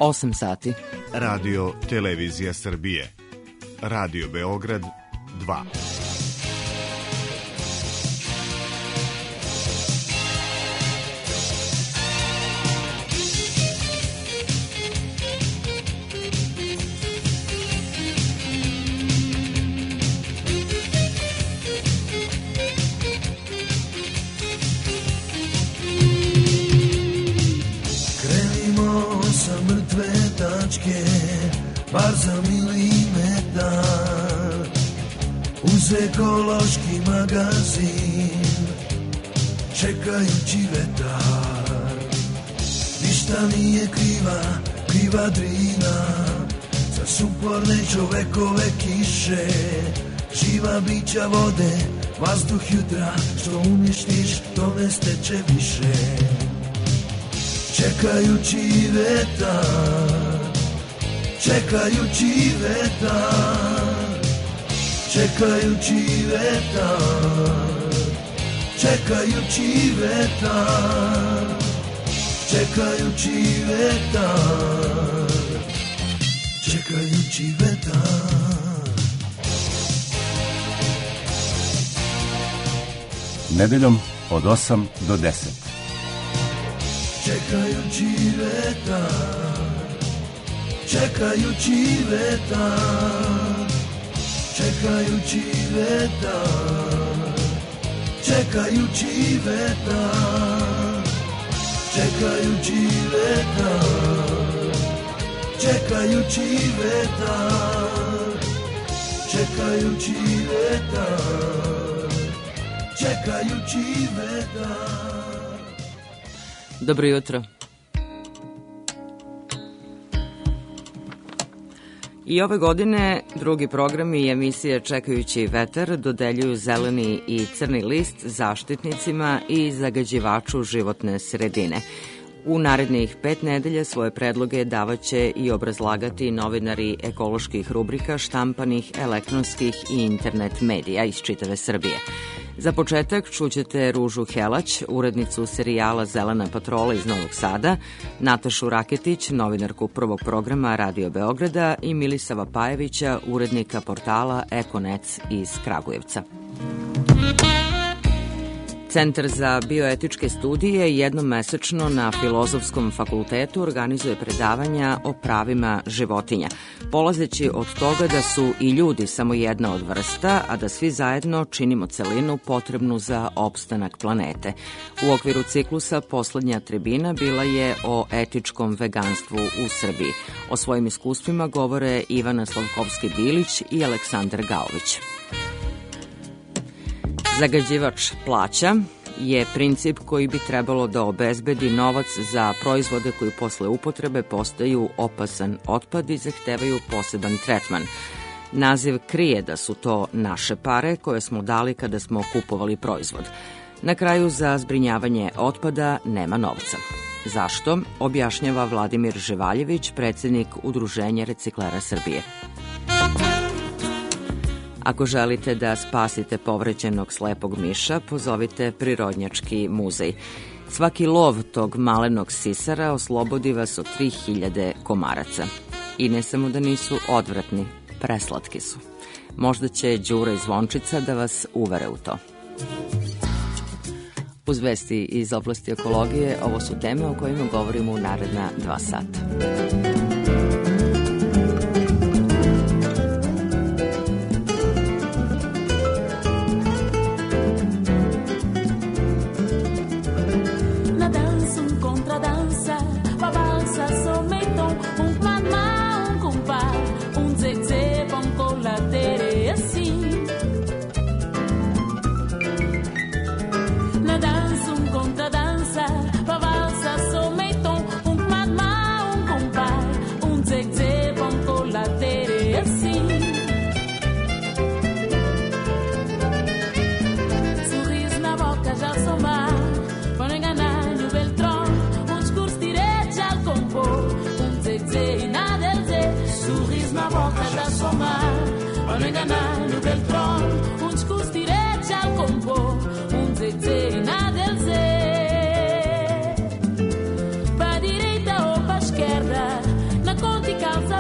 8 sati. Radio Televizija Srbije. Radio Beograd 2. Bar za milimetar uz ekološki magazin, čekajući vetar. Ništa nije kriva Drina, za suporne čovekove kiše, živa bića vode, vazduh jutra, što uništiš, to ne steče više. Čekajući vetar, čekajući vetar, čekajući vetar, čekajući vetar, čekajući vetar, čekajući vetar. Nedeljom od 8 do 10. Čekajući vetar, čekajući vetar, čekajući vetar, čekajući vetar, čekajući vetar, čekajući vetar, čekajući vetar, čekajući vetar. Dobro jutro. I ove godine drugi programi i emisije Čekajući vetar dodeljuju zeleni i crni list zaštitnicima i zagađivaču životne sredine. U narednih 5 nedelja svoje predloge davaće i obrazlagati novinari ekoloških rubrika štampanih, elektronskih i internet medija iz čitave Srbije. Za početak čućete Ružu Helać, urednicu serijala Zelena patrola iz Novog Sada, Natašu Raketić, novinarku prvog programa Radio Beograda i Milisava Pajevića, urednika portala Ekonet iz Kragujevca. Centar za bioetičke studije jednom mesečno na Filozofskom fakultetu organizuje predavanja o pravima životinja, polazeći od toga da su i ljudi samo jedna od vrsta, a da svi zajedno činimo celinu potrebnu za opstanak planete. U okviru ciklusa poslednja tribina bila je o etičkom veganstvu u Srbiji. O svojim iskustvima govore Ivana Slavkovski-Bilić i Aleksandar Gaović. Zagađivač plaća je princip koji bi trebalo da obezbedi novac za proizvode koji posle upotrebe postaju opasan otpad i zahtevaju poseban tretman. Naziv krije da su to naše pare koje smo dali kada smo kupovali proizvod. Na kraju za zbrinjavanje otpada nema novca. Zašto? Objašnjava Vladimir Živaljević, predsednik Udruženja reciklera Srbije. Ako želite da spasite povređenog slepog miša, pozovite Prirodnjački muzej. Svaki lov tog malenog sisara oslobodi vas od 3000 komaraca. I ne samo da nisu odvratni, preslatki su. Možda će Đura i Zvončica da vas uvere u to. Uz vesti iz oblasti ekologije, ovo su teme o kojima govorimo u naredna 2 sata. Contradanza, pa valsa, someton, un magma, un compás.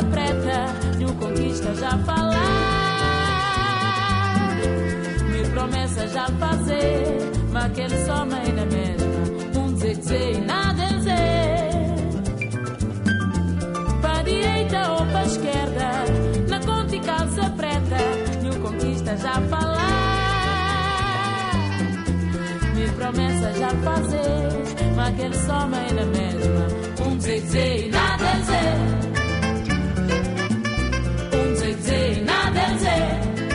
preta, nenhuma conquista já falar. Mil promessas já fazer, mas aquele só mãe na mesma. Dizer e nada dizer. Pra direita ou pra esquerda, na conta e calça preta, nenhuma conquista já falar. Mil promessas já fazer, mas aquele só mãe na mesma. Dizer e nada dizer. Dizer e nada dizer.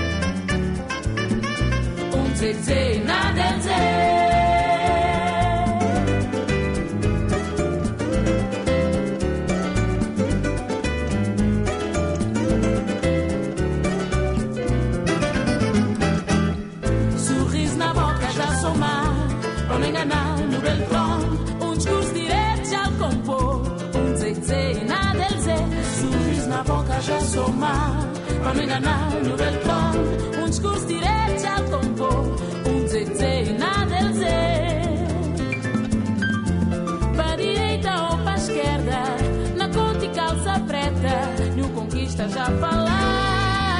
Dizer e nada dizer. Pra não enganar no Beltrão, discurso direto já o compor. Dizer e nada dizer. Sorriso na boca já somar. Pra não enganar no Beltrão, discurso direto já o compor. Dizer e nada dizer. Pra direita ou pra esquerda, na conta e calça preta, nenhuma conquista já falar.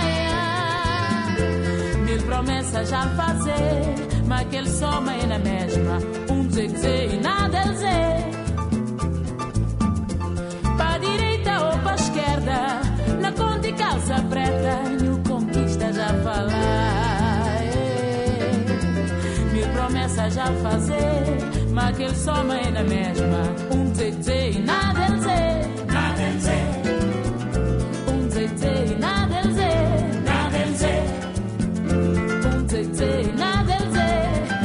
Mil promessas já fazer, mas aquele só mãe na mesma. Dizer e nada dizer. Pra direita ou pra esquerda, na conta e calça preta, nenhuma conquista já falar. Mil promessas já fazer, mas aquele só mãe na mesma. Dizer e nada dizer. Nada dizer. Dizer e nada dizer. Nada dizer. Dizer e nada dizer.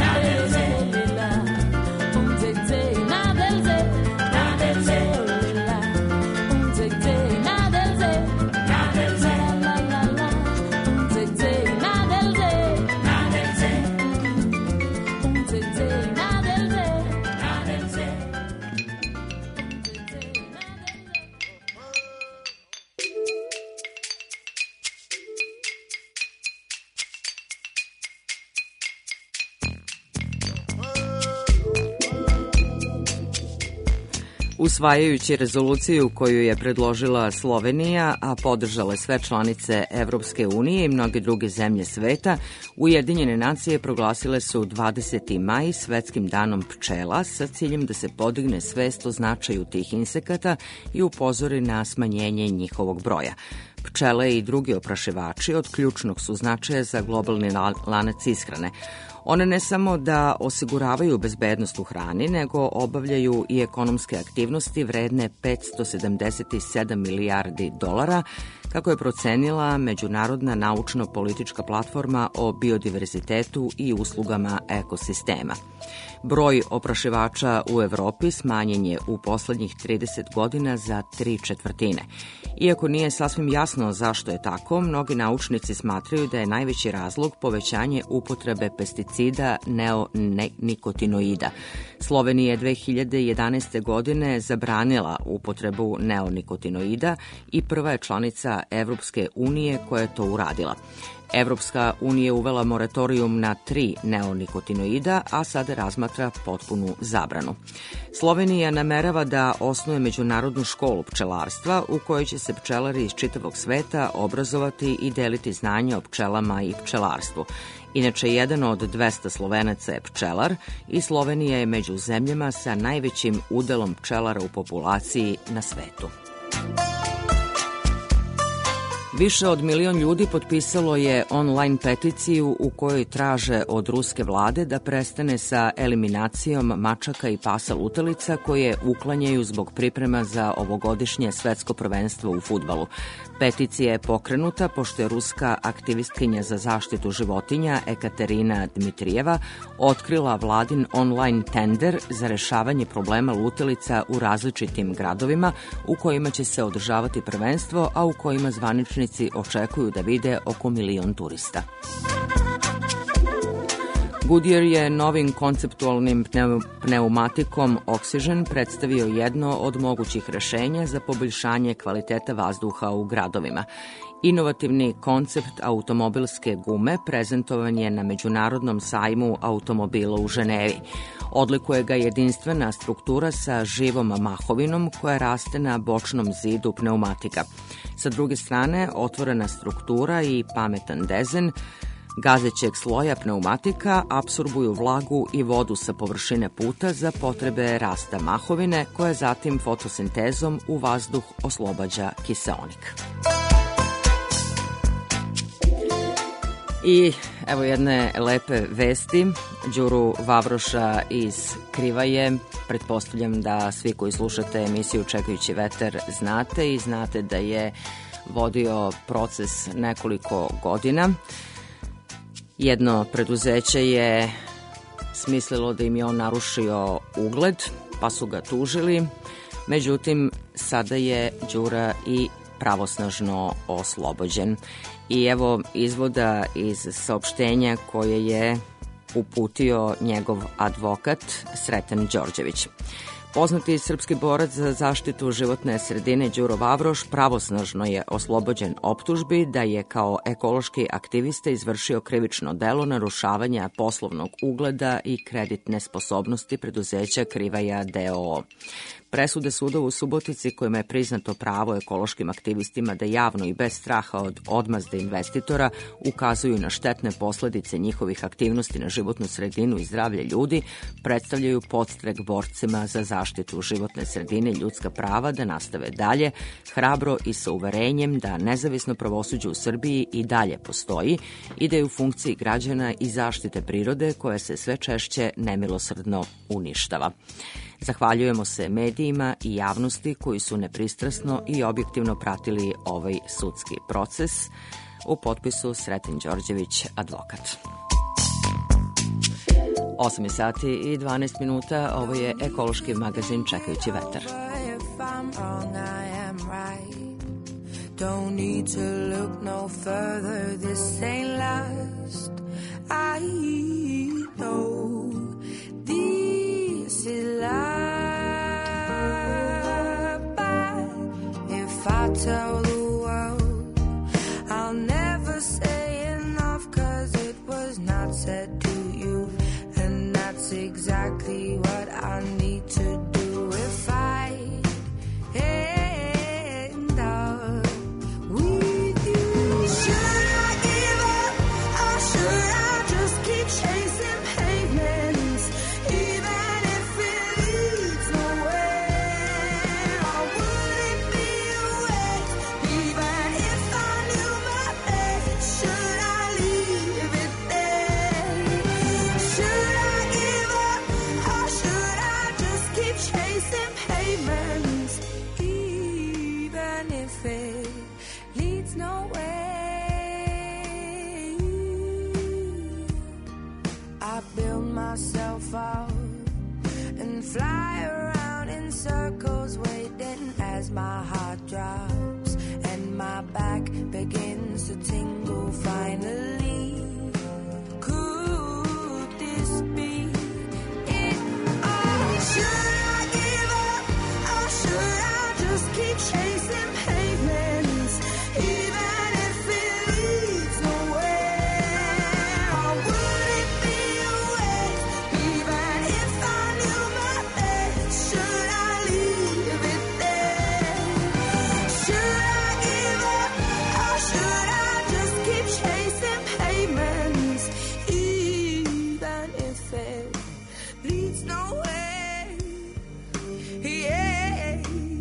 Usvajajući rezoluciju koju je predložila Slovenija, a podržale sve članice Evropske unije i mnoge druge zemlje sveta, Ujedinjene nacije proglasile su 20. maj svetskim danom pčela sa ciljem da se podigne svest o značaju tih insekata i upozori na smanjenje njihovog broja. Pčele i drugi oprašivači od ključnog su značaja za globalni lanac ishrane. One ne samo da osiguravaju bezbednost u hrani, nego obavljaju i ekonomske aktivnosti vredne 577 milijardi dolara, kako je procenila Međunarodna naučno-politička platforma o biodiverzitetu i uslugama ekosistema. Broj oprašivača u Evropi smanjen je u poslednjih 30 godina za 3/4. Iako nije sasvim jasno zašto je tako, mnogi naučnici smatraju da je najveći razlog povećanje upotrebe pesticida neonikotinoida. Slovenija je 2011. godine zabranila upotrebu neonikotinoida i prva je članica Evropske unije koja je to uradila. Evropska unija uvela moratorijum na 3 neonikotinoida, a sada razmatra potpunu zabranu. Slovenija namerava da osnuje međunarodnu školu pčelarstva u kojoj će se pčelari iz čitavog sveta obrazovati i deliti znanje o pčelama i pčelarstvu. Inače, jedan od 200 Slovenaca je pčelar i Slovenija je među zemljama sa najvećim udelom pčelara u populaciji na svetu. Više od 1 milion ljudi potpisalo je online peticiju u kojoj traže od ruske vlade da prestane sa eliminacijom mačaka i pasa lutalica koje uklanjaju zbog priprema za ovogodišnje svetsko prvenstvo u fudbalu. Peticija je pokrenuta pošto je ruska aktivistkinja za zaštitu životinja Ekaterina Dmitrijeva otkrila vladin online tender za rešavanje problema lutalica u različitim gradovima u kojima će se održavati prvenstvo, a u kojima zvaničnici očekuju da vide oko 1 milion turista. Goodyear je novim konceptualnim pneumatikom Oxygen predstavio jedno od mogućih rešenja za poboljšanje kvaliteta vazduha u gradovima. Inovativni koncept automobilske gume prezentovan je na Međunarodnom sajmu automobila u Ženevi. Odlikuje ga jedinstvena struktura sa živom mahovinom koja raste na bočnom zidu pneumatika. Sa druge strane, otvorena struktura i pametan dezen gazećeg sloja pneumatika apsorbuju vlagu i vodu sa površine puta za potrebe rasta mahovine, koja zatim fotosintezom u vazduh oslobađa kiseonik. I evo jedne lepe vesti. Đuru Vavroša iz Krivaje. Pretpostavljam da svi koji slušate emisiju Čekajući vetar znate i znate da je vodio proces nekoliko godina. Jedno preduzeće je smislilo da im je on narušio ugled, pa su ga tužili. Međutim, sada je Đura i pravosnažno oslobođen. I evo izvoda iz saopštenja koje je uputio njegov advokat Sreten Đorđević. Poznati srpski borac za zaštitu životne sredine Đuro Vavroš pravosnažno je oslobođen optužbi da je kao ekološki aktivista izvršio krivično delo narušavanja poslovnog ugleda i kreditne sposobnosti preduzeća Krivaja d.o.o. Presude suda u Subotici, kojima je priznato pravo ekološkim aktivistima da javno i bez straha od odmazde investitora ukazuju na štetne posledice njihovih aktivnosti na životnu sredinu i zdravlje ljudi, predstavljaju podstrek borcima za zaštitu životne sredine i ljudska prava da nastave dalje, hrabro i sa uverenjem da nezavisno pravosuđe u Srbiji i dalje postoji i da je u funkciji građana i zaštite prirode koja se sve češće nemilosrdno uništava. Zahvaljujemo se medijima i javnosti koji su nepristrasno i objektivno pratili ovaj sudski proces. U potpisu Sreten Đorđević, advokat. 8 sati i 12 minuta, ovo je ekološki magazin Čekajući vetar. Don't need to look no further, this ain't last. I know this is love, but if I tell the world, I'll never say enough, 'cause it was not said to you, and that's exactly what I need to do if I end up with you. Should I give up, or should I just keep chasing pavements, even if it leads nowhere? Or would it be a waste, even if I knew my best? Should I leave it there? Should I give up, or should I just keep chasing pavements, even if it leads nowhere? I build myself up and fly around in circles, waiting as my heart drops and my back begins to tingle finally. Could this be it all? Should I give up, or should I just keep chasing pavements, even if it leads nowhere? Or would it be a waste, even if I knew my best? Should I leave it there? Should I give up, or should I just keep chasing pavements, even if it leads nowhere? Yeah.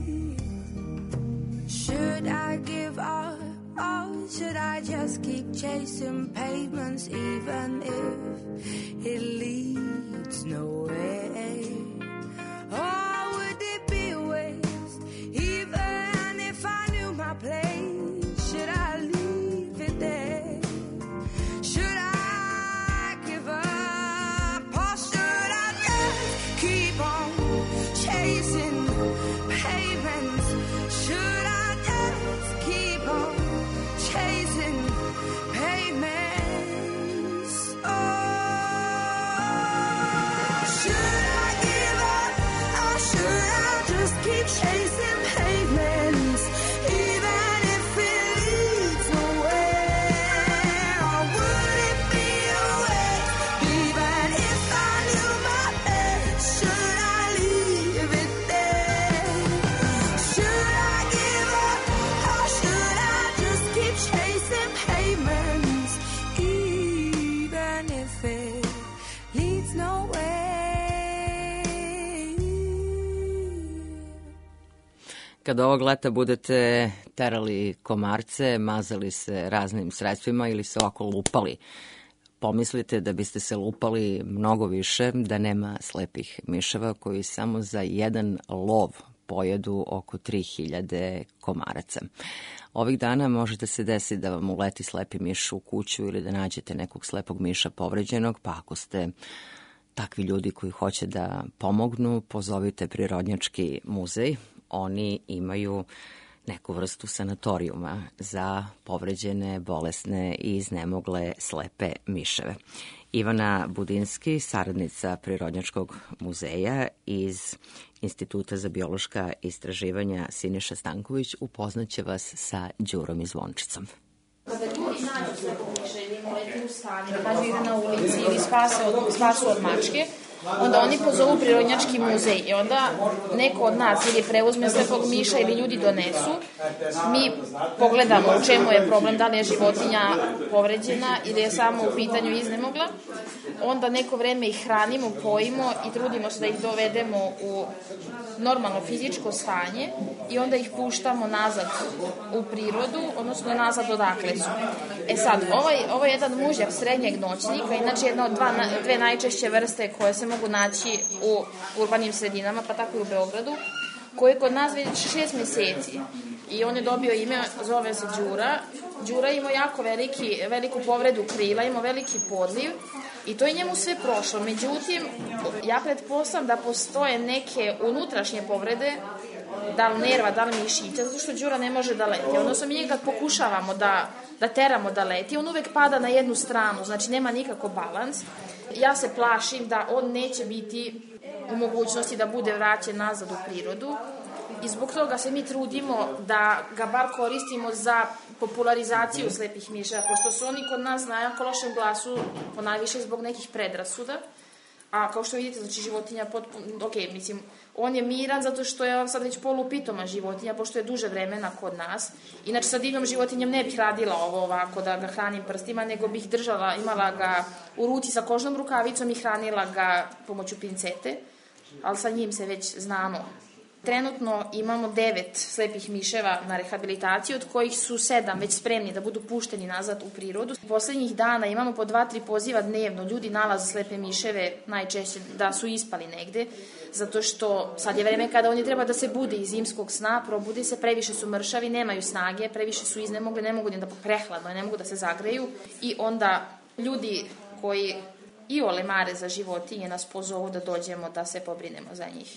Should I give up, or should I just keep chasing pavements, even if it leads nowhere? Or would it be a waste, even if I knew my place? Should I leave it there? Should I give up, or should I just keep on chasing pavements? Should I just keep on chasing pavements? Oh, should I give Kada ovog leta budete terali komarce, mazali se raznim sredstvima ili se ovako lupali, pomislite da biste se lupali mnogo više da nema slepih miševa koji samo za jedan lov pojedu oko 3000 komaraca. Ovih dana možete se desiti da vam uleti slepi miš u kuću ili da nađete nekog slepog miša povređenog, pa ako ste takvi ljudi koji hoće da pomognu, pozovite Prirodnjački muzej. Oni imaju neku vrstu sanatorijuma za povređene, bolesne i iznemogle slepe miševe. Ivana Budinski, saradnica Prirodnjačkog muzeja iz Instituta za biološka istraživanja Siniša Stanković, upoznaće vas sa Đurom i Zvončicom. Kada ljudi nađu slepog miša ili im leti u stan, ili nađu ide na ulici ili spasu od mačke, onda oni pozovu Prirodnjački muzej i onda neko od nas ili preuzme slepog miša ili ljudi donesu, mi pogledamo u čemu je problem, da li je životinja povređena ili je samo u pitanju iznemogla, onda neko vreme ih hranimo, pojimo i trudimo se da ih dovedemo u normalno fizičko stanje i onda ih puštamo nazad u prirodu, odnosno nazad odakle su. E sad, ovo je jedan mužjak srednjeg noćnika, inače jedna od dve najčešće vrste koje se mogu naći u urbanim sredinama, pa tako i u Beogradu, koji je kod nas već 6 meseci i on je dobio ime, zove se Đura. Đura ima jako veliku povredu krila, ima veliki podliv i to je njemu sve prošlo. Međutim, ja pretpostavljam da postoje neke unutrašnje povrede, da li nerva, da li mišića, zato što Đura ne može da leti. Odnosno, mi njega pokušavamo da teramo da leti, on uvek pada na jednu stranu, znači nema nikako balans. Ja se plašim da on neće biti u mogućnosti da bude vraćen nazad u prirodu i zbog toga se mi trudimo da ga bar koristimo za popularizaciju slepih miševa, pošto su oni kod nas na jako lošem glasu, ponajviše zbog nekih predrasuda. A kao što vidite, znači životinja on je miran zato što je sad već polupitoma životinja, pošto je duže vremena kod nas. Inače sa divljom životinjem ne bih radila ovo ovako da ga hranim prstima, nego bih držala, imala ga u ruci sa kožnom rukavicom i hranila ga pomoću pincete, ali sa njim se već znamo. Trenutno imamo 9 slepih miševa na rehabilitaciji, od kojih su 7 već spremni da budu pušteni nazad u prirodu. Poslednjih dana imamo po 2-3 poziva dnevno. Ljudi nalaze slepe miševe najčešće da su ispali negde, zato što sad je vreme kada oni treba da se bude iz zimskog sna, probudi se, previše su mršavi, nemaju snage, previše su iznemogli, ne mogu da prehladno, ne mogu da se zagreju i onda ljudi koji iole mare za životinje nas pozovu da dođemo da se pobrinemo za njih.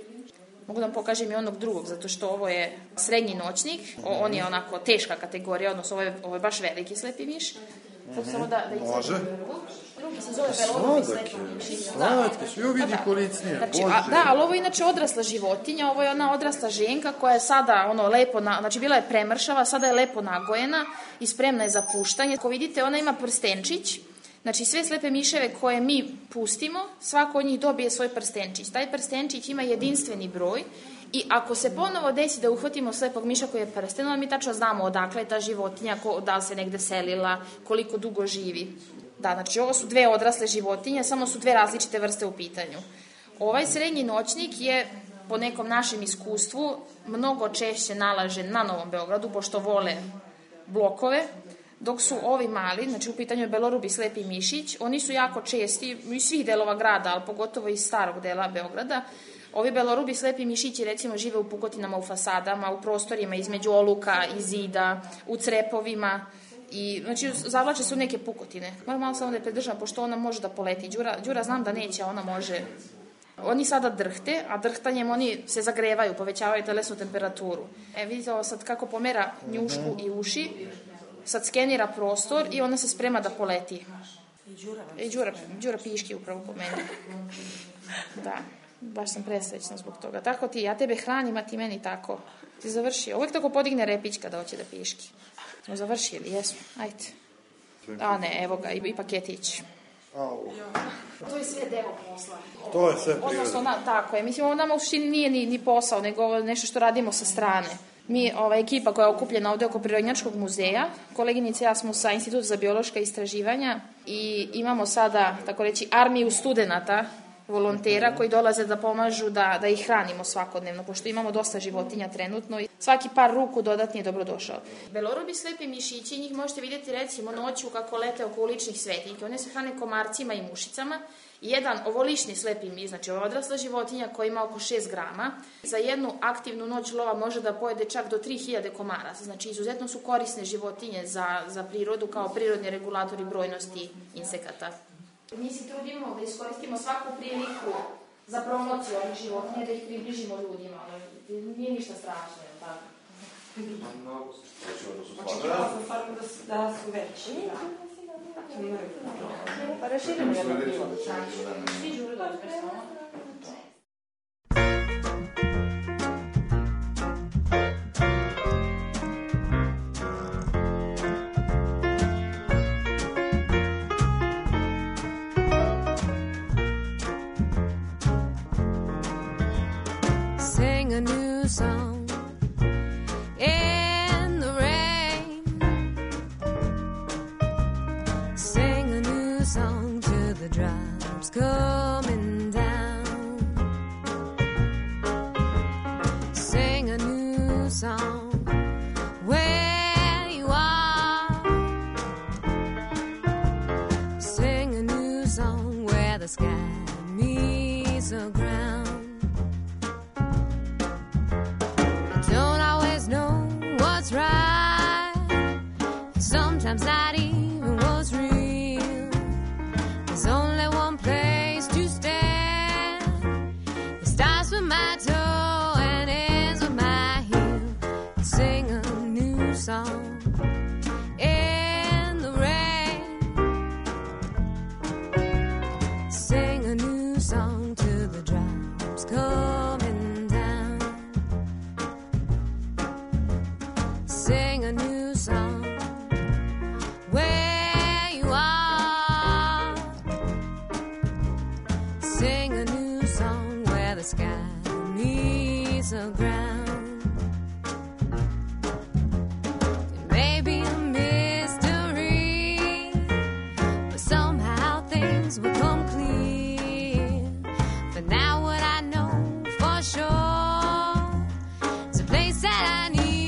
Mogu da vam pokažem i onog drugog, zato što ovo je srednji noćnik, on je onako teška kategorija, odnosno ovo je baš veliki slepi miš. Samo da može. Drugi se zove belorubi slepi miš. Slatki su, vidi kolicnije. Da, ali ovo je inače odrasla životinja, ovo je ona odrasla ženka koja je sada lepo, znači bila je premršava, sada je lepo nagojena i spremna je za puštanje. Ako vidite, ona ima prstenčić. Znači, sve slepe miševe koje mi pustimo, svako od njih dobije svoj prstenčić. Taj prstenčić ima jedinstveni broj i ako se ponovo desi da uhvatimo slepog miša koji je prsten, onda mi tačno znamo odakle je ta životinja, da li se negde selila, koliko dugo živi. Da, znači, ovo su 2 odrasle životinje, samo su 2 različite vrste u pitanju. Ovaj srednji noćnik je, po nekom našem iskustvu, mnogo češće nalažen na Novom Beogradu, pošto vole blokove, dok su ovi mali, znači u pitanju je belorubi slepi mišić, oni su jako česti iz svih delova grada, ali pogotovo iz starog dela Beograda. Ovi belorubi slepi mišići recimo žive u pukotinama, u fasadama, u prostorima između oluka i zida, u crepovima i znači zavlače se u neke pukotine. Moram malo samo da je predržam, pošto ona može da poleti. Đura znam da neće, ona može. Oni sada drhte, a drhtanjem oni se zagrevaju, povećavaju telesnu temperaturu. Vidite ovo sad kako pomera njušku i uši, sad skenira prostor i ona se sprema da poleti. I Đura piški upravo po meni. Da, baš sam presrećna zbog toga. Tako ti, ja tebe hranim, a ti meni tako. Ti završio. Uvijek tako podigne repić kada hoće da piški. Smo završili, jesmo. Ajde. A ne, evo ga, i paketić. To je sve deo posla. To je sve priroda. Odnosno, tako je. Mislim, ovo nama u suštini nije ni posao, nego nešto što radimo sa strane. Mi, ekipa koja je okupljena ovde oko Prirodnjačkog muzeja, koleginice i ja smo sa Instituta za biološka istraživanja i imamo sada, tako reći, armiju studenata volontera koji dolaze da pomažu da ih hranimo svakodnevno, pošto imamo dosta životinja trenutno i svaki par ruku dodatni je dobrodošao. Belorubi slepi mišići, njih možete vidjeti recimo noću kako lete oko uličnih svetinjke. One se hrane komarcima i mušicama. Jedan ovolični slepi miš, znači ova odrasla životinja koja ima oko 6 grama, za jednu aktivnu noć lova može da pojede čak do 3000 komara. Znači izuzetno su korisne životinje za prirodu kao prirodni regulatori brojnosti insekata. Mi se trudimo da iskoristimo svaku priliku za promociju ovih životinja, da ih približimo ljudima. Nije ništa strašno, je li tako? Da su veći. Pa raširimo jedno bilo. Svi žuri dođe samo. Sing a new song in the rain. Sing a new song to the drops coming down. Sing a new song where you are. Sing a new song where the sky meets the ground. Right, sometimes not even what's real. There's only one place to stand. It starts with my toe and ends with my heel. Sing a new song in the rain. Sing a new song till the drops coming down. Sing a new song where you are. Sing a new song where the sky meets the ground. It may be a mystery, but somehow things will come clear. But now what I know for sure, it's a place that I need.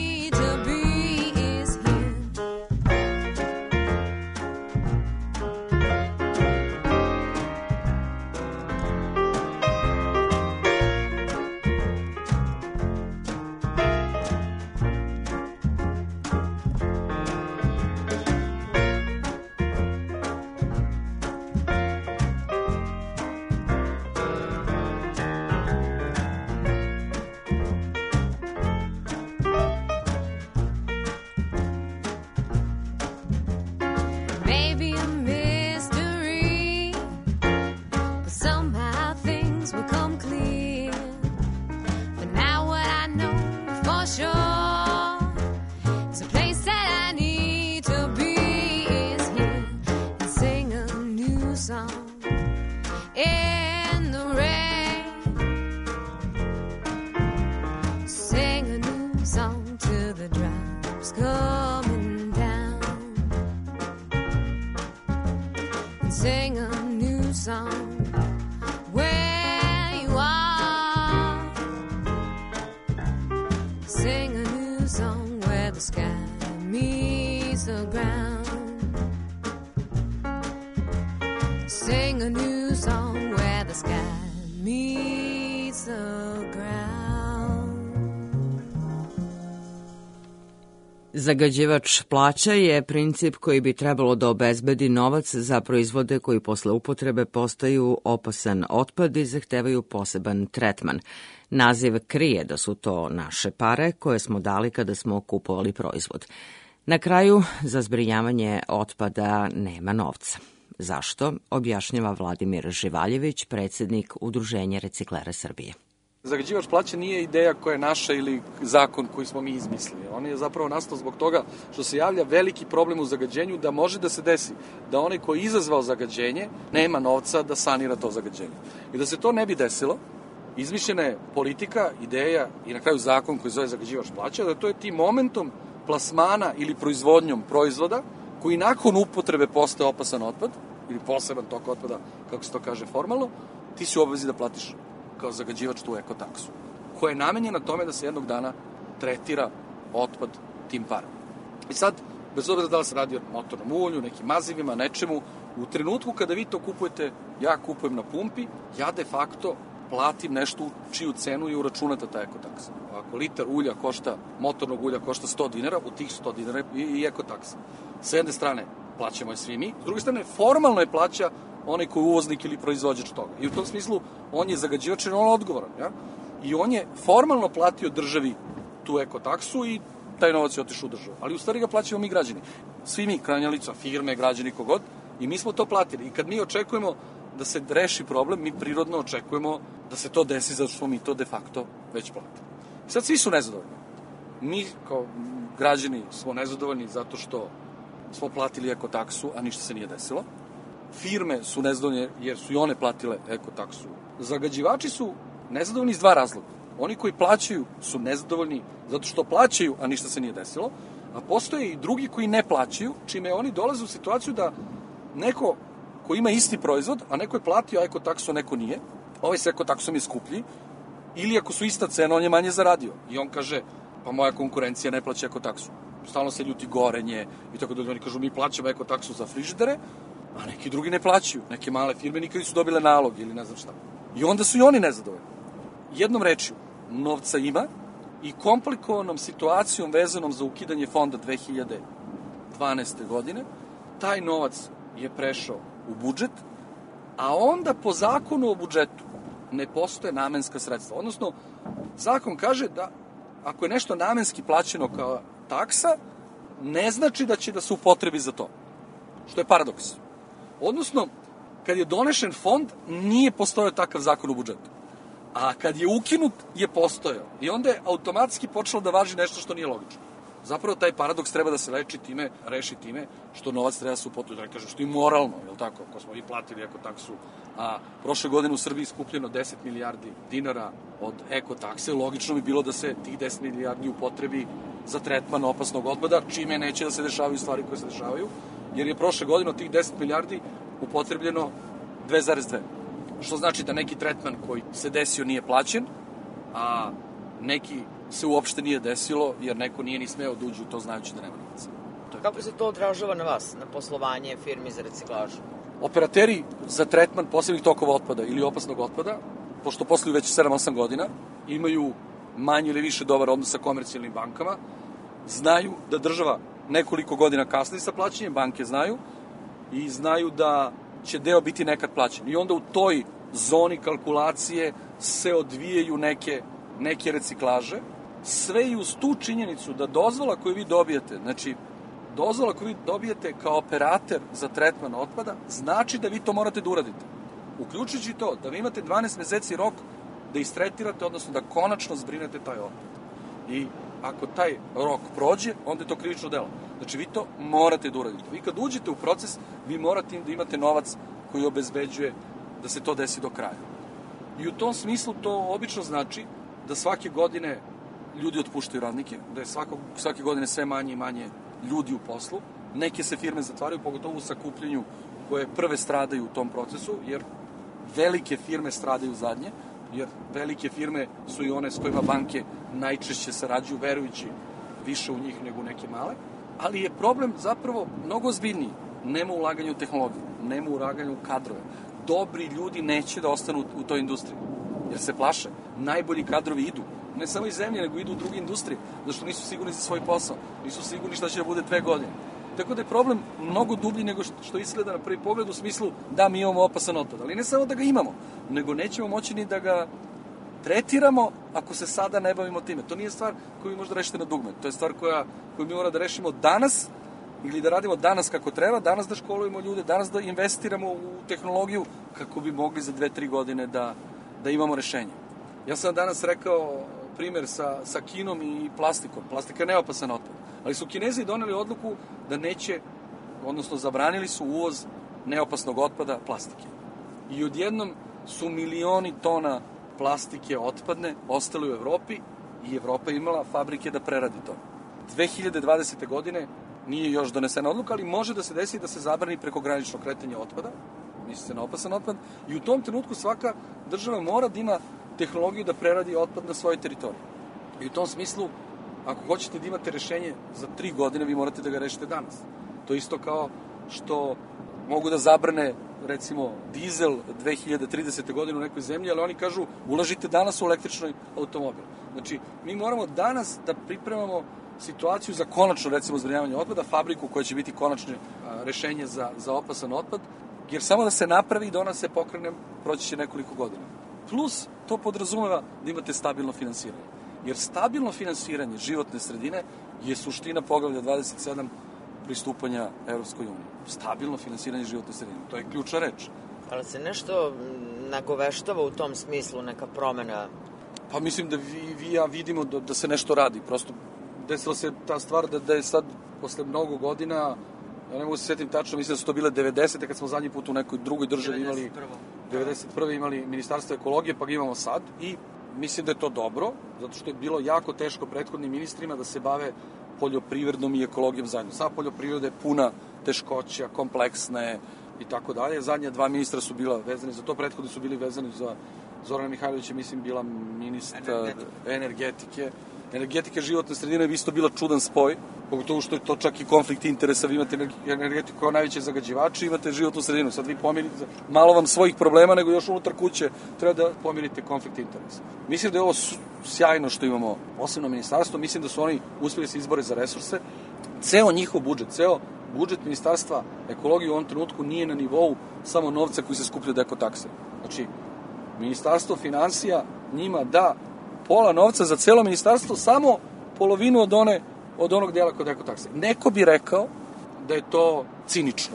Sing a new song where you are. Sing a new song where the sky meets the ground. Sing a new song where the sky meets the ground. Zagađivač plaća je princip koji bi trebalo da obezbedi novac za proizvode koji posle upotrebe postaju opasan otpad i zahtevaju poseban tretman. Naziv krije da su to naše pare koje smo dali kada smo kupovali proizvod. Na kraju, za zbrinjavanje otpada nema novca. Zašto? Objašnjava Vladimir Živaljević, predsjednik Udruženja reciklera Srbije. Zagađivač plaća nije ideja koja je naša ili zakon koji smo mi izmislili. On je zapravo nastao zbog toga što se javlja veliki problem u zagađenju, da može da se desi da onaj koji je izazvao zagađenje nema novca da sanira to zagađenje. I da se to ne bi desilo, izmišljena je politika, ideja i na kraju zakon koji zove zagađivač plaća, da to je tim momentom plasmana ili proizvodnjom proizvoda koji nakon upotrebe postaje opasan otpad ili poseban tok otpada, kako se to kaže formalno, ti si u obavezi da platiš kao zagađivač tu ekotaksu, koja je namenjena tome da se jednog dana tretira otpad tim parama. I sad, bez obzira da li se radi o motornom ulju, nekim mazivima, nečemu, u trenutku kada vi to kupujete, ja kupujem na pumpi, ja de facto platim nešto u čiju cenu je uračunata ta ekotaksa. Ako litar ulja košta, motornog ulja košta 100 dinara, u tih 100 dinara je i ekotaksa. S jedne strane plaćamo je svi mi, s druge strane formalno je plaća onaj koji je uvoznik ili proizvođač toga. I u tom smislu on je zagađivač jer on je odgovoran. Ja? I on je formalno platio državi tu ekotaksu i taj novac je otišao u državu. Ali u stvari ga plaćamo mi građani. Svi mi, krajnja lica, firme, građani, kogod, i mi smo to platili. I kad mi očekujemo da se reši problem, mi prirodno očekujemo da se to desi zato što mi to de facto već platili. I sad svi su nezadovoljni. Mi kao građani smo nezadovoljni zato što smo platili ekotaksu, a ništa se nije desilo. Firme su nezadovoljne jer su i one platile ekotaksu. Zagađivači su nezadovoljni iz dva razloga. Oni koji plaćaju su nezadovoljni zato što plaćaju, a ništa se nije desilo, a postoje i drugi koji ne plaćaju, čime oni dolaze u situaciju da neko ko ima isti proizvod, a neko je platio ekotaksu, a neko nije, ovaj sa ekotaksom je skuplji, ili ako su ista cena, on je manje zaradio. I on kaže, pa moja konkurencija ne plaća ekotaksu. Stalno se ljuti gorenje i tako da oni kažu, mi plaćamo ekotaksu za frižidere, a neki drugi ne plaćaju. Neke male firme nikad nisu dobile nalog ili ne znam šta. I onda su i oni nezadovoljni. Jednom rečju, novca ima i komplikovanom situacijom vezanom za ukidanje fonda 2012. godine, taj novac je prešao u budžet, a onda po zakonu o budžetu ne postoje namenska sredstva. Odnosno, zakon kaže da ako je nešto namenski plaćeno kao taksa, ne znači da će da se upotrebi za to. Što je paradoks. Odnosno, kad je donešen fond, nije postojao takav zakon u budžetu. A kad je ukinut, je postojao. I onda je automatski počelo da važi nešto što nije logično. Zapravo taj paradoks treba da se reši time što novac treba da se upotrebi, da kažem, što je moralno, je li tako? Ako smo i platili ekotaksu, a prošle godine u Srbiji skupljeno 10 milijardi dinara od ekotakse, logično bi bilo da se tih 10 milijardi upotrebi za tretman opasnog otpada, čime neće da se dešavaju stvari koje se dešavaju, jer je prošle godine od tih 10 milijardi upotrebljeno 2,2. Što znači da neki tretman koji se desio nije plaćen, a neki se uopšte nije desilo, jer neko nije ni smeo da uđe u to znajući da nema novaca. Kako se to odražava na vas, na poslovanje firmi za reciklažu? Operateri za tretman posebnih tokova otpada ili opasnog otpada, pošto posluju već 7-8 godina, imaju manje ili više dobar odnos sa komercijalnim bankama, znaju da država nekoliko godina kasni sa plaćanjem, banke znaju, i znaju da će deo biti nekad plaćen. I onda u toj zoni kalkulacije se odvijaju neke reciklaže, sve i uz tu činjenicu da dozvola koju vi dobijete, znači dozvola koju vi dobijete kao operater za tretman otpada, znači da vi to morate da uradite. Uključujući to da vi imate 12 meseci rok da istretirate, odnosno da konačno zbrinete taj otpad. I ako taj rok prođe, onda je to krivično delo. Znači vi to morate da uradite. Vi kad uđete u proces, vi morate da imate novac koji obezbeđuje da se to desi do kraja. I u tom smislu to obično znači da svake godine ljudi otpuštaju radnike, da je svake godine sve manje i manje ljudi u poslu. Neke se firme zatvaraju, pogotovo u sakupljenju, koje prve stradaju u tom procesu, jer velike firme stradaju zadnje, jer velike firme su i one s kojima banke najčešće sarađuju, verujući više u njih nego u neke male, ali je problem zapravo mnogo ozbiljniji. Nema ulaganja u tehnologiju, nema ulaganja u kadrove. Dobri ljudi neće da ostanu u toj industriji, jer se plaše. Najbolji kadrovi idu, ne samo iz zemlje, nego idu u druge industrije, zato što nisu sigurni za svoj posao, nisu sigurni šta će da bude 2 godine. Tako da je problem mnogo dublji nego što izgleda na prvi pogled, u smislu da mi imamo opasan otpad, ali ne samo da ga imamo, nego nećemo moći ni da ga tretiramo ako se sada ne bavimo time. To nije stvar koju možda rešite na dugme, to je stvar koju mi moramo da rešimo danas, ili da radimo danas kako treba, danas da školujemo ljude, danas da investiramo u tehnologiju kako bi mogli za 2-3 godine da imamo rešenje. Ja sam danas rekao primer sa Kinom i plastikom. Plastika je neopasan otpad. Ali su Kinezi doneli odluku da neće, odnosno zabranili su uvoz neopasnog otpada plastike. I odjednom su milioni tona plastike otpadne ostale u Evropi i Evropa imala fabrike da preradi to. 2020. godine nije još donesena odluka, ali može da se desi da se zabrani prekogranično kretanje otpada misli se na opasan otpad, i u tom trenutku svaka država mora da ima tehnologiju da preradi otpad na svojoj teritoriji. I u tom smislu, ako hoćete da imate rešenje za 3 godine, vi morate da ga rešite danas. To je isto kao što mogu da zabrane, recimo, dizel 2030. godine u nekoj zemlji, ali oni kažu, ulažite danas u električni automobil. Znači, mi moramo danas da pripremamo situaciju za konačno, recimo, zbrinjavanje otpada, fabriku koja će biti konačno rešenje za opasan otpad, jer samo da se napravi i da ona se pokrene, proći će nekoliko godina. Plus, to podrazumeva da imate stabilno finansiranje. Jer stabilno finansiranje životne sredine je suština poglavlja 27 pristupanja Evropskoj uniji. Stabilno finansiranje životne sredine. To je ključna reč. Ali se nešto nagoveštava u tom smislu, neka promena? Pa mislim da vi ja vidimo da se nešto radi. Prosto desila se ta stvar da je sad, posle mnogo godina, ja ne mogu se sjetim tačno, mislim da su to bile 90. kad smo zadnji put u nekoj drugoj državi imali 91. imali Ministarstvo ekologije, pa ga imamo sad, i mislim da je to dobro, zato što je bilo jako teško prethodnim ministrima da se bave poljoprivrednom i ekologijom zajedno. Sva poljoprivreda je puna teškoća, kompleksna je i tako dalje. Zadnja 2 ministra su bila vezani za to, prethodni su bili vezani za Zorana Mihajlović je, mislim, bila ministar energetike. Energetika životne sredine je isto bila čudan spoj, pogotovo što je to čak i konflikt interesa. Vi imate energetiku kao najveće zagađivači, imate životnu sredinu. Sad vi pomirite malo vam svojih problema, nego još unutar kuće treba da pomirite konflikt interesa. Mislim da je ovo sjajno što imamo posebno ministarstvo. Mislim da su oni uspjeli da se izbore za resurse. Ceo njihov budžet, ceo budžet Ministarstva ekologije u ovom trenutku nije na nivou samo novca koji se skuplja od ekotakse. Znači, Ministarstvo finansija njima da pola novca za celo ministarstvo, samo polovinu od onog dela kod ekotakse. Neko bi rekao da je to cinično.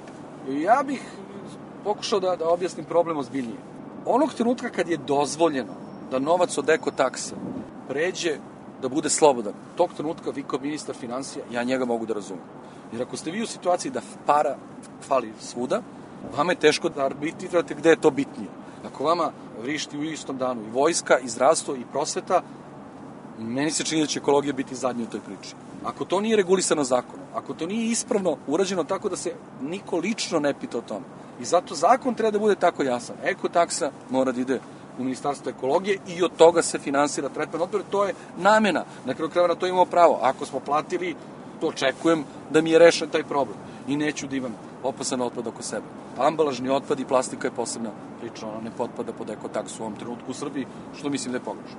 Ja bih pokušao da objasnim problem ozbiljnije. Onog trenutka kad je dozvoljeno da novac od ekotakse pređe da bude slobodan, tog trenutka vi kao ministar finansija, ja njega mogu da razumem. Jer ako ste vi u situaciji da para fali svuda, vama je teško da arbitrirate gde je to bitnije. Ako vama vrišti u istom danu i vojska, i zdravstvo, i prosveta, meni se čini da će ekologija biti zadnja u toj priči. Ako to nije regulisano zakonom, ako to nije ispravno urađeno tako da se niko lično ne pita o tome. I zato zakon treba da bude tako jasan. Ekotaksa mora da ide u Ministarstvo ekologije i od toga se finansira tretman otpada. To je namena. Na kraju krajeva na to imamo pravo. Ako smo platili, to očekujem da mi je rešen taj problem. I neću da imam opasan otpad oko sebe. Ambalažni otpad i plastika je posebna priča. Ona ne potpada pod ekotaksu u ovom trenutku u Srbiji, što mislim da je pogrešno.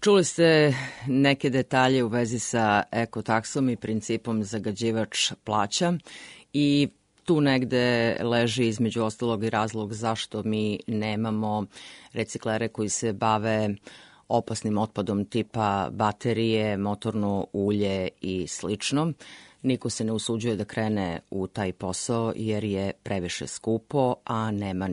Čuli ste neke detalje u vezi sa ekotaksom i principom zagađivač plaća i tu negde leži između ostalog i razlog zašto mi nemamo reciklere koji se bave opasnim otpadom tipa baterije, motorno ulje i slično. Niko se ne usuđuje da krene u taj posao jer je previše skupo, a nema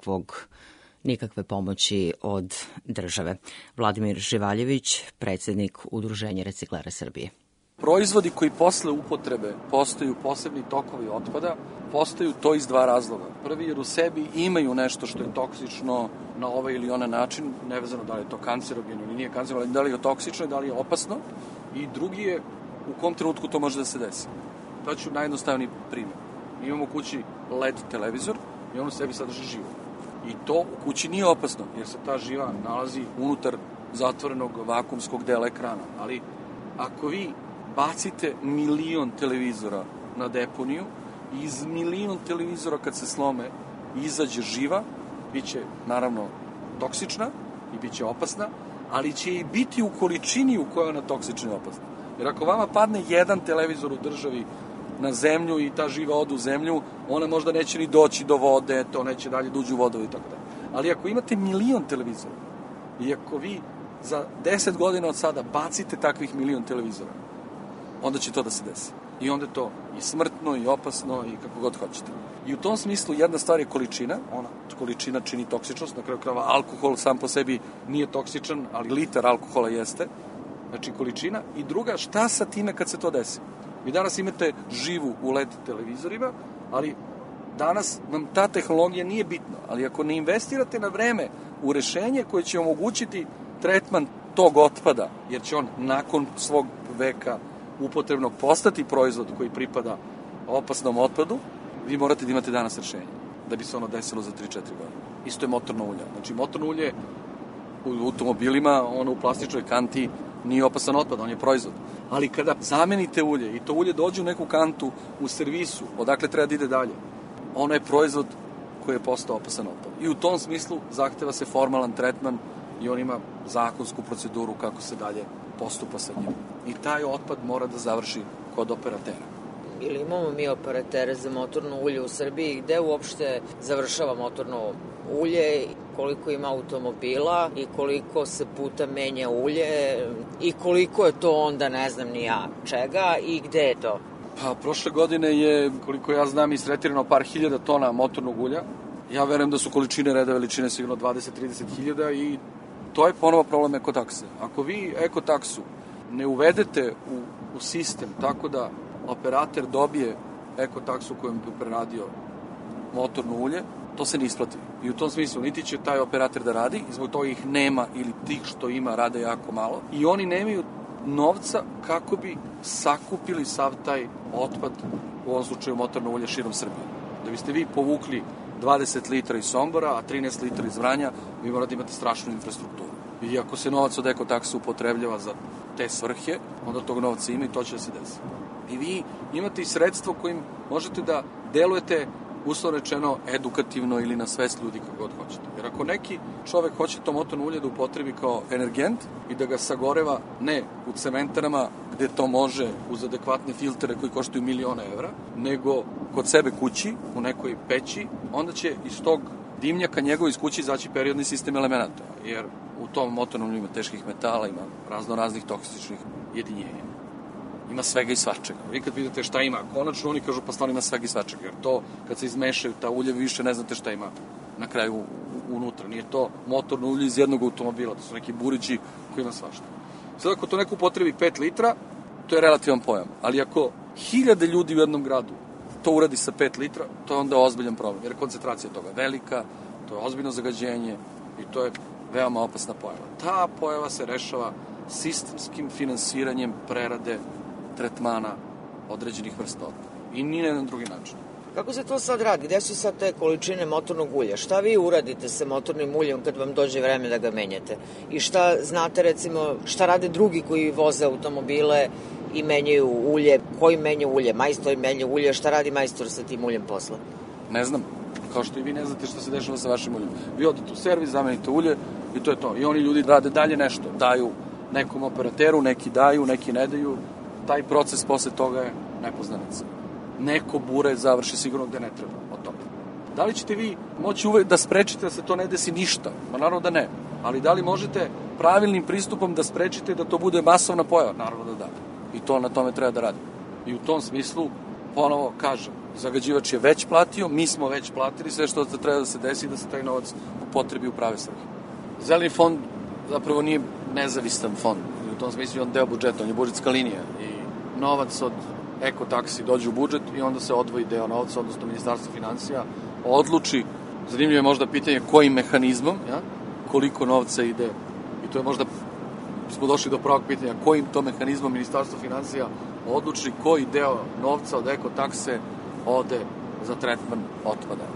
nikakve pomoći od države. Vladimir Živaljević, predsjednik Udruženja reciklera Srbije. Proizvodi koji posle upotrebe postaju posebni tokovi otpada, postaju to iz dva razloga. Prvi, jer u sebi imaju nešto što je toksično na ovaj ili onaj način, nevezano da li je to kancerogeno ili nije kancerogeno, da li je toksično i da li je opasno. I drugi je u kom trenutku to može da se desi. To ću najjednostavniji primjer. Mi imamo u kući LED televizor i on u sebi sadrži živu. I to u kući nije opasno, jer se ta živa nalazi unutar zatvorenog vakumskog dela ekrana. Ali ako vi bacite 1.000.000 televizora na deponiju i iz 1.000.000 televizora kad se slome izađe živa, bit će naravno toksična i bit će opasna, ali će i biti u količini u kojoj ona toksična i opasna. Jer ako vama padne jedan televizor u državi na zemlju i ta živa ode u zemlju, ona možda neće ni doći do vode, to neće dalje da uđe u vodove i tako dalje. Ali ako imate 1.000.000 televizora i ako vi za 10 godina od sada bacite takvih 1.000.000 televizora, onda će to da se desi. I onda je to i smrtno, i opasno, i kako god hoćete. I u tom smislu jedna stvar je količina. Ona količina čini toksičnost. Na kraju krajeva alkohol sam po sebi nije toksičan, ali litar alkohola jeste. Znači količina. I druga, šta sa time kad se to desi? Vi danas imate živu u LED televizorima, ali danas nam ta tehnologija nije bitna. Ali ako ne investirate na vreme u rešenje koje će omogućiti tretman tog otpada, jer će on nakon svog veka upotrebnog postati proizvod koji pripada opasnom otpadu, vi morate da imate danas rešenje da bi se ono desilo za 3-4 godine. Isto je motorno ulje. Znači motorno ulje u automobilima, ono u plastičnoj kanti nije opasan otpad, on je proizvod. Ali kada zamenite ulje i to ulje dođe u neku kantu u servisu, odakle treba da ide dalje, ono je proizvod koji je postao opasan otpad. I u tom smislu zahteva se formalan tretman i on ima zakonsku proceduru kako se dalje postupa sa njim. I taj otpad mora da završi kod operatera. Ili imamo mi operatere za motorno ulje u Srbiji, gde uopšte završava motorno ulje, koliko ima automobila i koliko se puta menja ulje i koliko je to onda ne znam ni ja čega i gde je to? Pa prošle godine je, koliko ja znam, istretirano par hiljada tona motornog ulja. Ja verujem da su količine reda veličine sigurno 20-30 hiljada i to je ponovo problem ekotakse. Ako vi ekotaksu ne uvedete u sistem tako da operater dobije ekotaksu kojom bi preradio motorno ulje, to se ne isplati. I u tom smislu niti će taj operater da radi, zbog toga ih nema ili tih što ima rade jako malo. I oni nemaju novca kako bi sakupili sav taj otpad, u ovom slučaju motorno ulje, širom Srbije. Da biste vi povukli 20 litra iz Sombora, a 13 litra iz Vranja, vi morate imati strašnu infrastrukturu. I ako se novac od ekotakse upotrebljava za te svrhe, onda tog novca ima i to će da se desi. I vi imate i sredstvo kojim možete da delujete, uslovno rečeno, edukativno ili na svest ljudi kako god hoćete. Jer ako neki čovek hoće to motorno ulje da upotrebi kao energent i da ga sagoreva ne u cementarama gde to može uz adekvatne filtere koji koštaju 1.000.000 evra, nego kod sebe kući, u nekoj peći, onda će iz tog dimnjaka njegov iz kući izaći periodni sistem elemenata. Jer u tom motornom ulju ima teških metala, ima raznih toksičnih jedinjenja. Ima svega i svačega. Vi kad vidite šta ima, konačno oni kažu pa stvarno ima svega i svačega. Jer to, kad se izmešaju ta ulje, više ne znate šta ima na kraju unutra. Nije to motorno ulje iz jednog automobila, to su neki burići koji ima svašta. Sad ako to neko potrebi 5 litra, to je relativan pojam. Ali ako 1000 ljudi u jednom gradu to uradi sa 5 litra, to je onda ozbiljan problem. Jer koncentracija toga je velika, to je ozbiljno zagađenje i to je veoma opasna pojava. Ta pojava se rešava sistemskim finansiranjem prerade tretmana određenih vrsta otpada. I ni na jedan drugi način. Kako se to sad radi? Gde su sad te količine motornog ulja? Šta vi uradite sa motornim uljem kad vam dođe vreme da ga menjate? I šta znate, recimo, šta rade drugi koji voze automobile i menjaju ulje? Koji menja ulje? Majstor menja ulje. Šta radi majstor sa tim uljem posle? Ne znam. Kao što i vi ne znate šta se dešava sa vašim uljem. Vi odete u servis, zamenite ulje i to je to. I oni ljudi rade dalje nešto. Daju nekom operateru, neki daju, neki ne daju, taj proces posle toga je nepoznanica. Neko bure završi sigurno gde ne treba o tome. Da li ćete vi moći uvek da sprečite da se to ne desi ništa? Ma naravno da ne. Ali da li možete pravilnim pristupom da sprečite da to bude masovna pojava? Naravno da da. I to na tome treba da radi. I u tom smislu, ponovo kažem, zagađivač je već platio, mi smo već platili sve što treba da se desi, da se taj novac upotrebi u prave svrhe. Zeleni fond zapravo nije nezavistan fond. U tom smislu je on deo budžeta, on je budžetska linija. I novac od ekotaksi dođe u budžet i onda se odvoji deo novca, odnosno Ministarstvo finansija odluči, zanimljivo je možda pitanje kojim mehanizmom, ja? Koliko novca ide, i to je možda, smo došli do prvog pitanja, kojim to mehanizmom Ministarstvo finansija odluči koji deo novca od ekotakse ode za tretman otpada.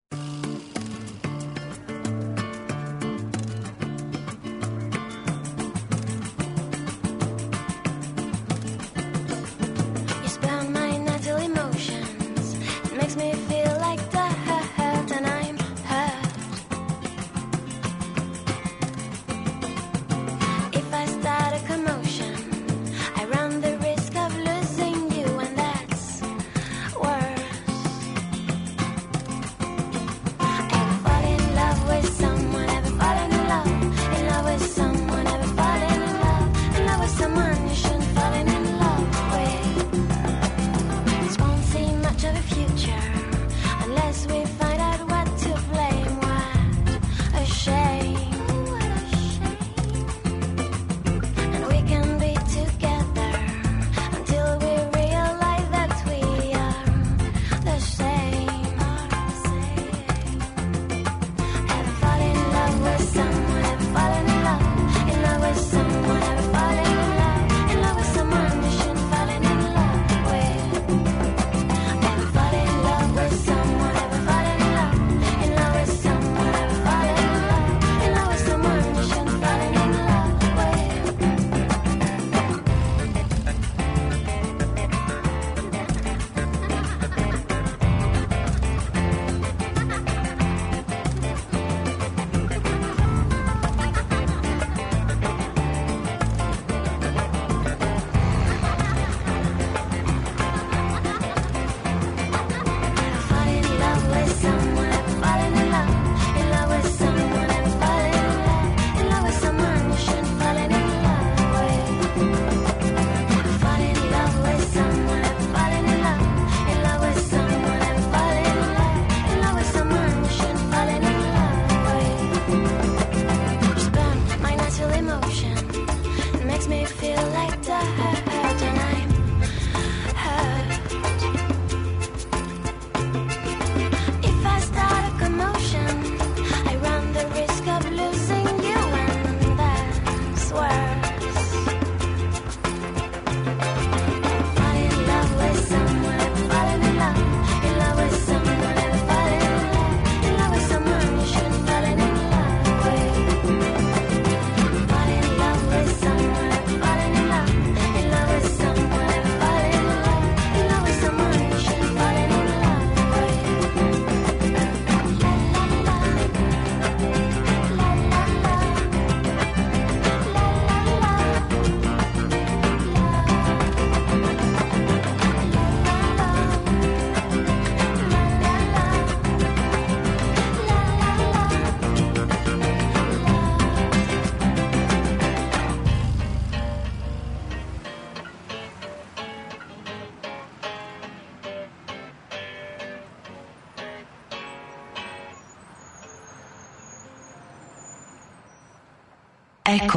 Eko.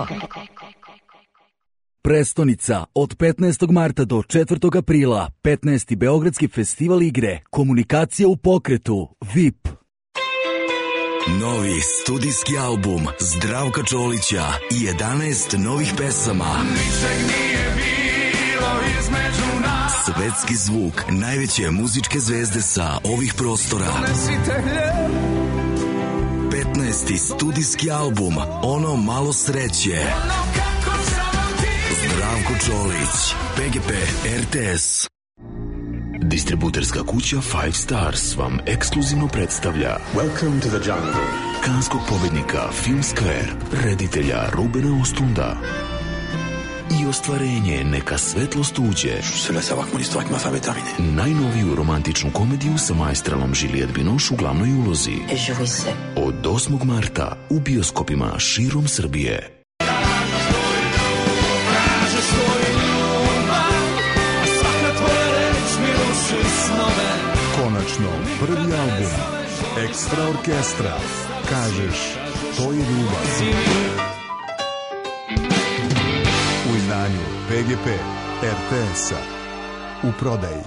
Prestonica od 15. marta do 4. aprila, 15. Beogradski festival igre, komunikacija u pokretu, VIP. Novi studijski album Zdravka Čolića i 11 novih pesama. Ničeg nije bilo između nas. Svetski zvuk najveće muzičke zvezde sa ovih prostora. 15. studijski album Ono malo sreće. Zdravko Čolić, PGP RTS. Distributerska kuća Five Stars vam ekskluzivno predstavlja Welcome to the Jungle, kanskog pobednika Film Square, reditelja Rubena Ostunda. i ostvarenje neka svetlost uđe. Najnoviju romantičnu komediju sa maestralom Juliette Binoche u glavnoj ulozi. Od 8. marta u bioskopima širom Srbije. Konačno, prvi album Ekstra orkestra. Kažeš, to je ljubav. U izdanju PGP RTS-a. U prodaji.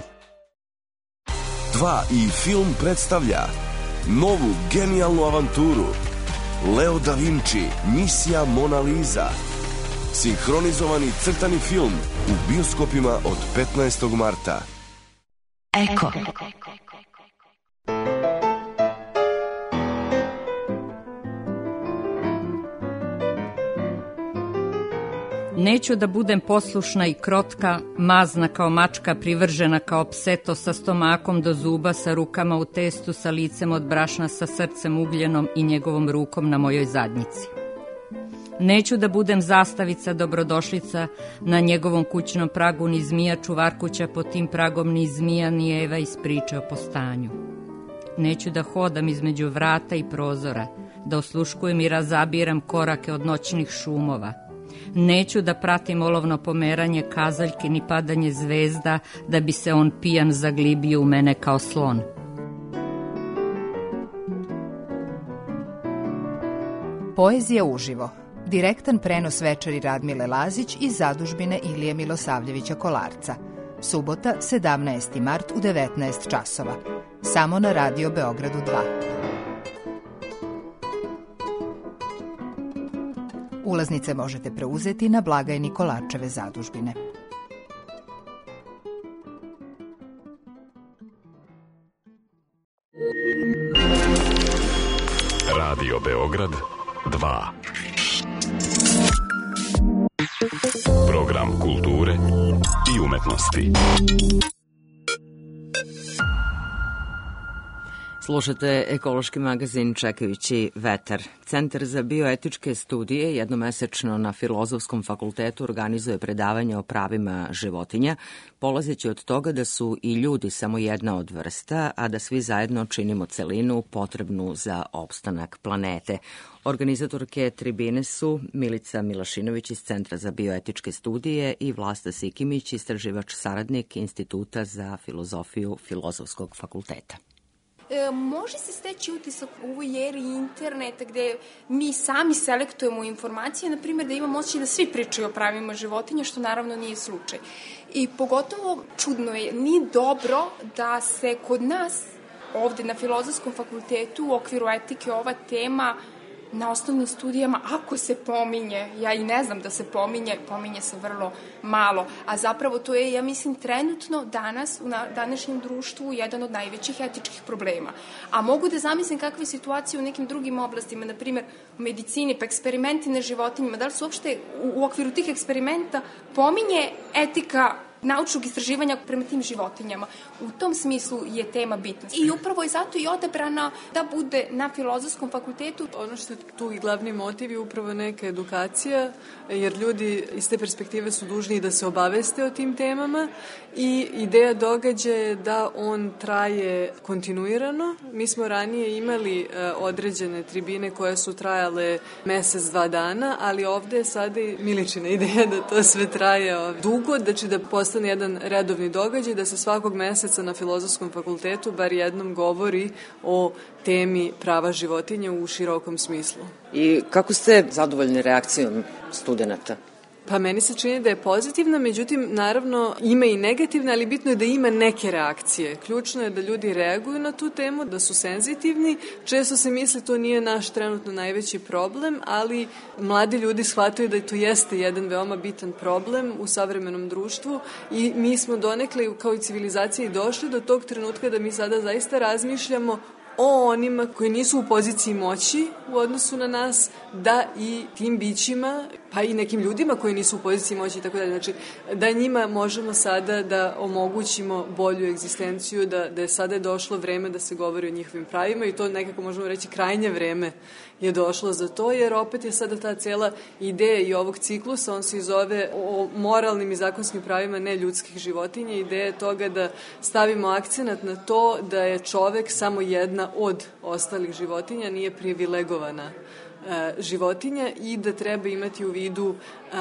2 i film predstavlja novu genijalnu avanturu Leo da Vinci, Misija Mona Lisa. Sinhronizovani crtani film u bioskopima od 15. marta. Eko. Neću da budem poslušna i krotka, mazna kao mačka, privržena kao pseto, sa stomakom do zuba, sa rukama u testu, sa licem od brašna, sa srcem ugljenom i njegovom rukom na mojoj zadnjici. Neću da budem zastavica, dobrodošlica na njegovom kućnom pragu, ni zmija čuvarkuća pod tim pragom, ni zmija, ni Eva iz priče o postanju. Neću da hodam između vrata i prozora, da osluškujem i razabiram korake od noćnih šumova. Neću da pratim olovno pomeranje kazaljke ni padanje zvezda, da bi se on pijan zaglibio u mene kao slon. Poezija uživo. Direktan prenos večeri Radmile Lazić iz zadužbine Ilije Milosavljevića Kolarca. Subota, 17. mart u 19 časova. Samo na Radio Beogradu 2. Ulaznice možete preuzeti na blagajni Kolarčeve zadužbine. Radio Beograd 2. Program kulture i umetnosti. Slušate ekološki magazin Čekajući vetar. Centar za bioetičke studije jednomesečno na Filozofskom fakultetu organizuje predavanje o pravima životinja, polazeći od toga da su i ljudi samo jedna od vrsta, a da svi zajedno činimo celinu potrebnu za opstanak planete. Organizatorke tribine su Milica Milašinović iz Centra za bioetičke studije i Vlasta Sikimić, istraživač saradnik Instituta za filozofiju Filozofskog fakulteta. Može se steći utisak u ovoj eri interneta gde mi sami selektujemo informacije, na primjer da imamo osjećaj da svi pričaju o pravima životinja, što naravno nije slučaj. I pogotovo čudno je, nije dobro da se kod nas ovde na Filozofskom fakultetu u okviru etike ova tema na osnovnim studijama, ako se pominje, ja i ne znam da se pominje se vrlo malo, a zapravo to je, ja mislim, trenutno danas u današnjem društvu jedan od najvećih etičkih problema. A mogu da zamislim kakve situacije u nekim drugim oblastima, na primjer u medicini, pa eksperimenti na životinjima, da li su uopšte u okviru tih eksperimenta pominje etika naučnog istraživanja prema tim životinjama. U tom smislu je tema bitna. I upravo je zato i odabrana da bude na Filozofskom fakultetu. Ono što je tu i glavni motiv je upravo neka edukacija, jer ljudi iz te perspektive su dužni da se obaveste o tim temama i ideja događaja je da on traje kontinuirano. Mi smo ranije imali određene tribine koje su trajale mesec, 2 dana, ali ovde je sada i Miličina ideja da to sve traje dugo, znači da postane jedan redovni događaj, da se svakog meseca na Filozofskom fakultetu bar jednom govori o temi prava životinja u širokom smislu. I kako ste zadovoljni reakcijom studenta? Pa meni se čini da je pozitivna, međutim, naravno, ima i negativne, ali bitno je da ima neke reakcije. Ključno je da ljudi reaguju na tu temu, da su senzitivni. Često se misli to nije naš trenutno najveći problem, ali mladi ljudi shvataju da to jeste jedan veoma bitan problem u savremenom društvu i mi smo donekle kao i civilizaciji došli do tog trenutka da mi sada zaista razmišljamo o onima koji nisu u poziciji moći u odnosu na nas, da i tim bićima, pa i nekim ljudima koji nisu u poziciji moći i tako dalje. Znači, da njima možemo sada da omogućimo bolju egzistenciju, da je sada došlo vreme da se govori o njihovim pravima i to nekako možemo reći krajnje vreme, je došlo za to, jer opet je sada ta cela ideja i ovog ciklusa, on se i zove o moralnim i zakonskim pravima neljudskih životinja. Ideja je toga da stavimo akcenat na to da je čovek samo jedna od ostalih životinja, nije privilegovana životinja i da treba imati u vidu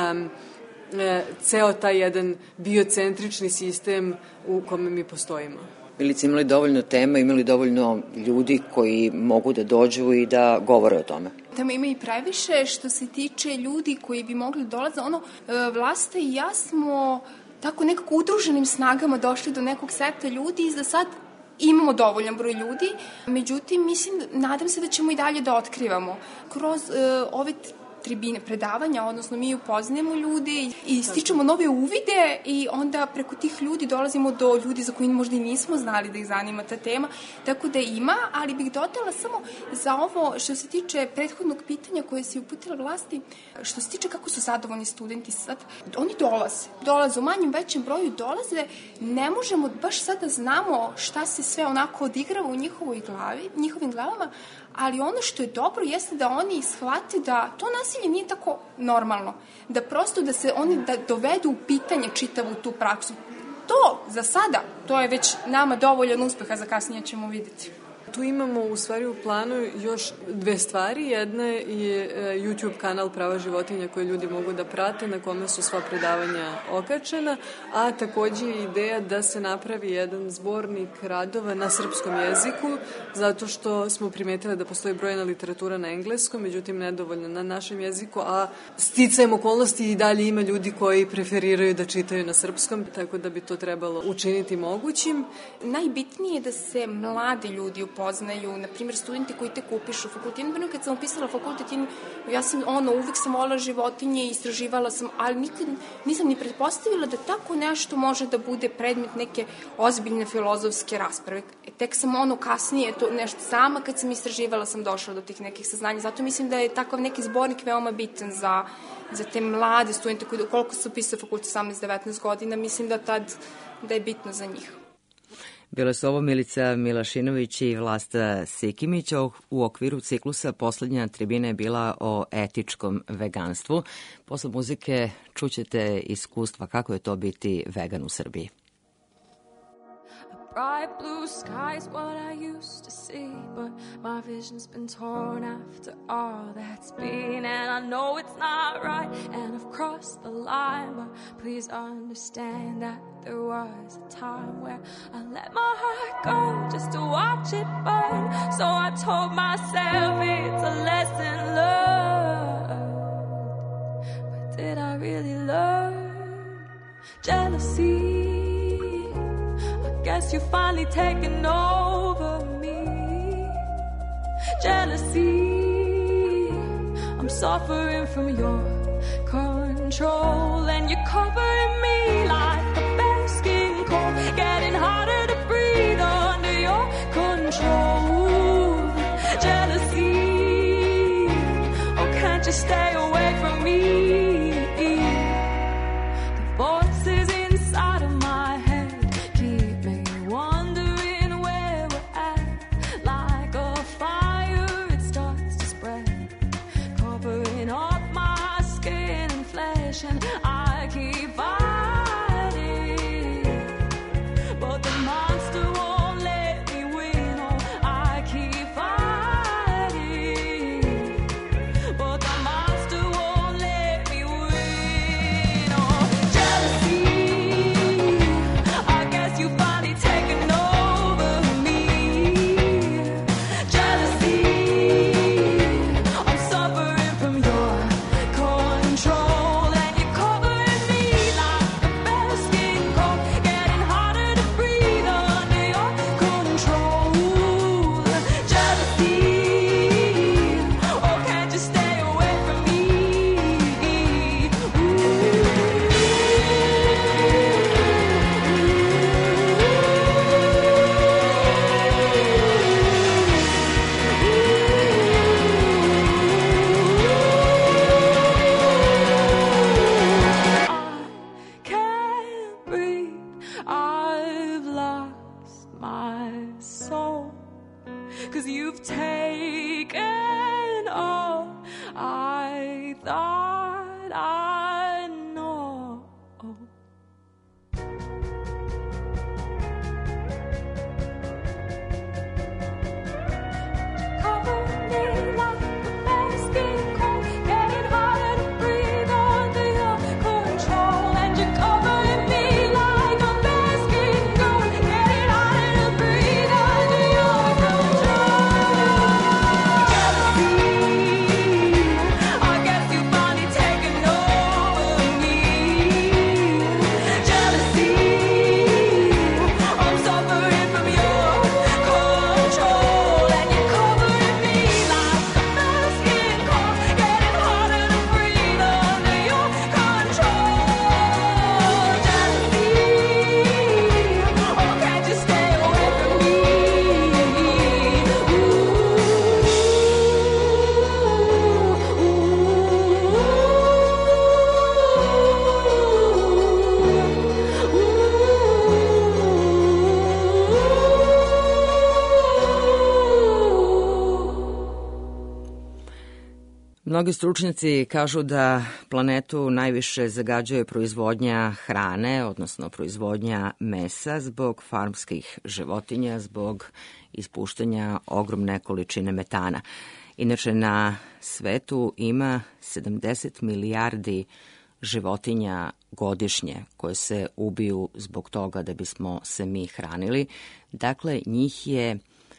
ceo taj jedan biocentrični sistem u kome mi postojimo. Milica, imali dovoljno tema, imali dovoljno ljudi koji mogu da dođu i da govore o tome? Tamo ima i previše što se tiče ljudi koji bi mogli dolaze. Vlasta i ja smo tako nekako udruženim snagama došli do nekog seta ljudi i za sad imamo dovoljan broj ljudi. Međutim, nadam se da ćemo i dalje da otkrivamo kroz ove tribine predavanja, odnosno mi upoznajemo ljude i stičemo nove uvide i onda preko tih ljudi dolazimo do ljudi za koji možda i nismo znali da ih zanima ta tema, tako da ima, ali bih dodala samo za ovo što se tiče prethodnog pitanja koje si uputila vlasti, što se tiče kako su zadovoljni studenti sad, oni dolaze u manjem većem broju, dolaze, ne možemo baš sad da znamo šta se sve onako odigrava u njihovim glavama, ali ono što je dobro jeste da oni shvate da to nasilje nije tako normalno, da prosto da se oni dovedu u pitanje čitavu tu praksu. To za sada, to je već nama dovoljan uspeh, a za kasnije ćemo vidjeti. Tu imamo u stvari u planu još dve stvari. Jedna je YouTube kanal Prava životinja koje ljudi mogu da prate, na kome su sva predavanja okačena, a takođe je ideja da se napravi jedan zbornik radova na srpskom jeziku, zato što smo primetili da postoji brojna literatura na engleskom, međutim nedovoljno na našem jeziku, a sticajem okolnosti i dalje ima ljudi koji preferiraju da čitaju na srpskom, tako da bi to trebalo učiniti mogućim. Najbitnije je da se mladi ljudi upoznaju, na primjer studenti koji tek upišu fakultet. Kad sam upisala fakultet, ja sam uvek sam volila životinje, istraživala sam, ali nikad nisam ni pretpostavila da tako nešto može da bude predmet neke ozbiljne filozofske rasprave. Tek sam kasnije to nešto sama, kad sam istraživala, sam došla do tih nekih saznanja. Zato mislim da je takav neki zbornik veoma bitan za te mlade studente koji, koliko su upisali fakultet 18-19 godina, mislim da je bitno za njih. Bile su ovo Milica Milašinović i Vlasta Sikimić. U okviru ciklusa poslednja tribina je bila o etičkom veganstvu. Posle muzike čućete iskustva kako je to biti vegan u Srbiji. Bright blue sky is what I used to see, but my vision's been torn after all that's been, and I know it's not right, and I've crossed the line, but please understand that there was a time where I let my heart go just to watch it burn, so I told myself it's a lesson learned, but did I really learn? Jealousy, guess you've finally taken over me. Jealousy, I'm suffering from your control, and you're covering me like a basking cold, getting harder to breathe under your control. Jealousy, oh can't you stay away from me? The voices inside of my head and I keep fighting, but the monster won't let me win. Oh, I keep fighting, but the monster won't let Mnogi stručnjaci kažu da planetu najviše zagađuje proizvodnja hrane, odnosno proizvodnja mesa zbog farmskih životinja, zbog ispuštanja ogromne količine metana. Inače, na svetu ima 70 milijardi životinja godišnje koje se ubiju zbog toga da bismo se mi hranili. Dakle, njih je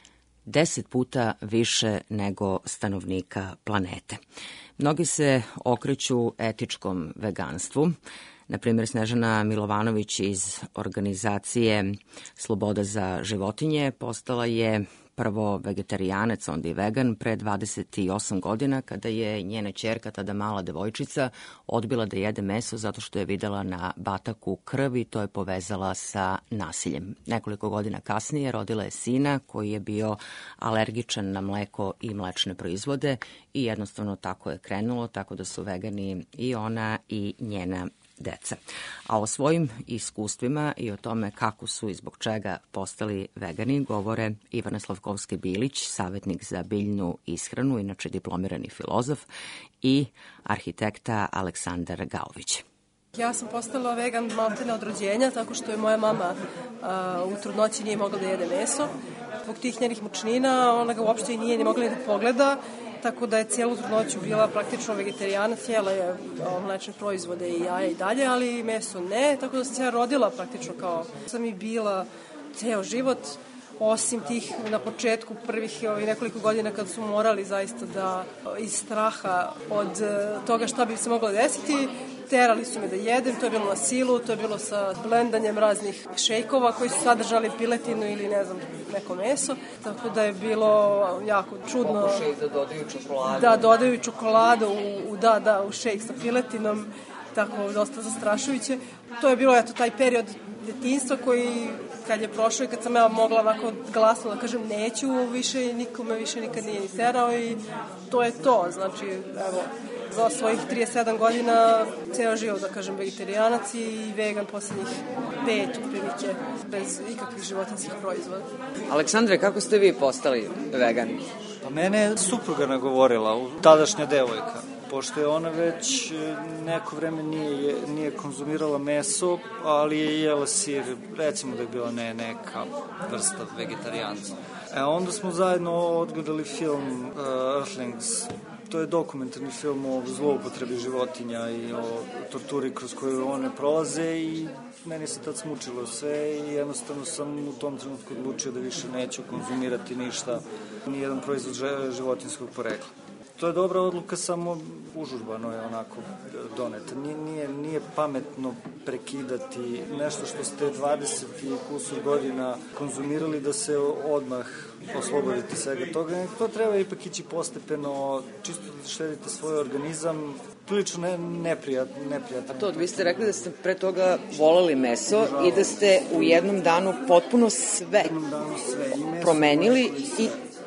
10 puta više nego stanovnika planete. Mnogi se okreću etičkom veganstvu. Naprimjer, Snežana Milovanović iz organizacije Sloboda za životinje postala je prvo vegetarijanac, onda i vegan, pre 28 godina, kada je njena ćerka, tada mala devojčica, odbila da jede meso zato što je videla na bataku krv i to je povezala sa nasiljem. Nekoliko godina kasnije rodila je sina koji je bio alergičan na mleko i mlečne proizvode i jednostavno tako je krenulo, tako da su vegani i ona i njena deca. A o svojim iskustvima i o tome kako su i zbog čega postali vegani govore Ivana Slavkovski-Bilić, savjetnik za biljnu ishranu, inače diplomirani filozof, i arhitekta Aleksandar Gaović. Ja sam postala vegan maltene od rođenja, tako što je moja mama u trudnoći nije mogla da jede meso. Zbog tih njenih mučnina ona ga uopšte i nije ni mogla da pogleda, tako da je cijelu trudnoću bila praktično vegetarijanac, jela je mlečne proizvode i jaja i dalje, ali meso ne, tako da sam se ja rodila praktično kao sam i bila ceo život, osim tih na početku prvih nekoliko godina kad su morali zaista da iz straha od toga šta bi se moglo desiti, terali su me da jedem, to je bilo na silu, to je bilo sa blendanjem raznih šejkova koji su sadržali piletinu ili ne znam, neko meso, tako da je bilo jako čudno. Pokušaj da dodaju čokoladu. Da, dodaju čokoladu u šejk sa piletinom, tako dosta zastrašujuće. To je bilo taj period detinjstva koji kad je prošao i kad sam ja mogla onako glasno da kažem neću više i nikome više nikad nije ni terao i to je to. Znači, evo, za svojih 37 godina ceo život, da kažem, vegetarijanac i vegan poslednjih 5 prilike bez ikakvih životinskih proizvoda. Aleksandre, kako ste vi postali vegani? Pa mene je supruga nagovorila, tadašnja devojka. Pošto je ona već neko vreme nije konzumirala meso, ali je jela sir, recimo da je bila neka vrsta vegetarijanca. Onda smo zajedno odgledali film Earthlings. To je dokumentarni film o zloupotrebi životinja i o torturi kroz koju one prolaze i meni se tad smučilo sve i jednostavno sam u tom trenutku odlučio da više neću konzumirati ništa, nijedan proizvod životinskog porekla. To je dobra odluka, samo užurbano je onako doneta. Nije pametno prekidati nešto što ste 20 i kusur godina konzumirali da se odmah oslobodite svega toga. To treba ipak ići postepeno, čisto da štedite svoj organizam. Prilično neprijatno. A to, vi ste rekli da ste pre toga voleli meso i da ste u jednom danu potpuno sve promenili i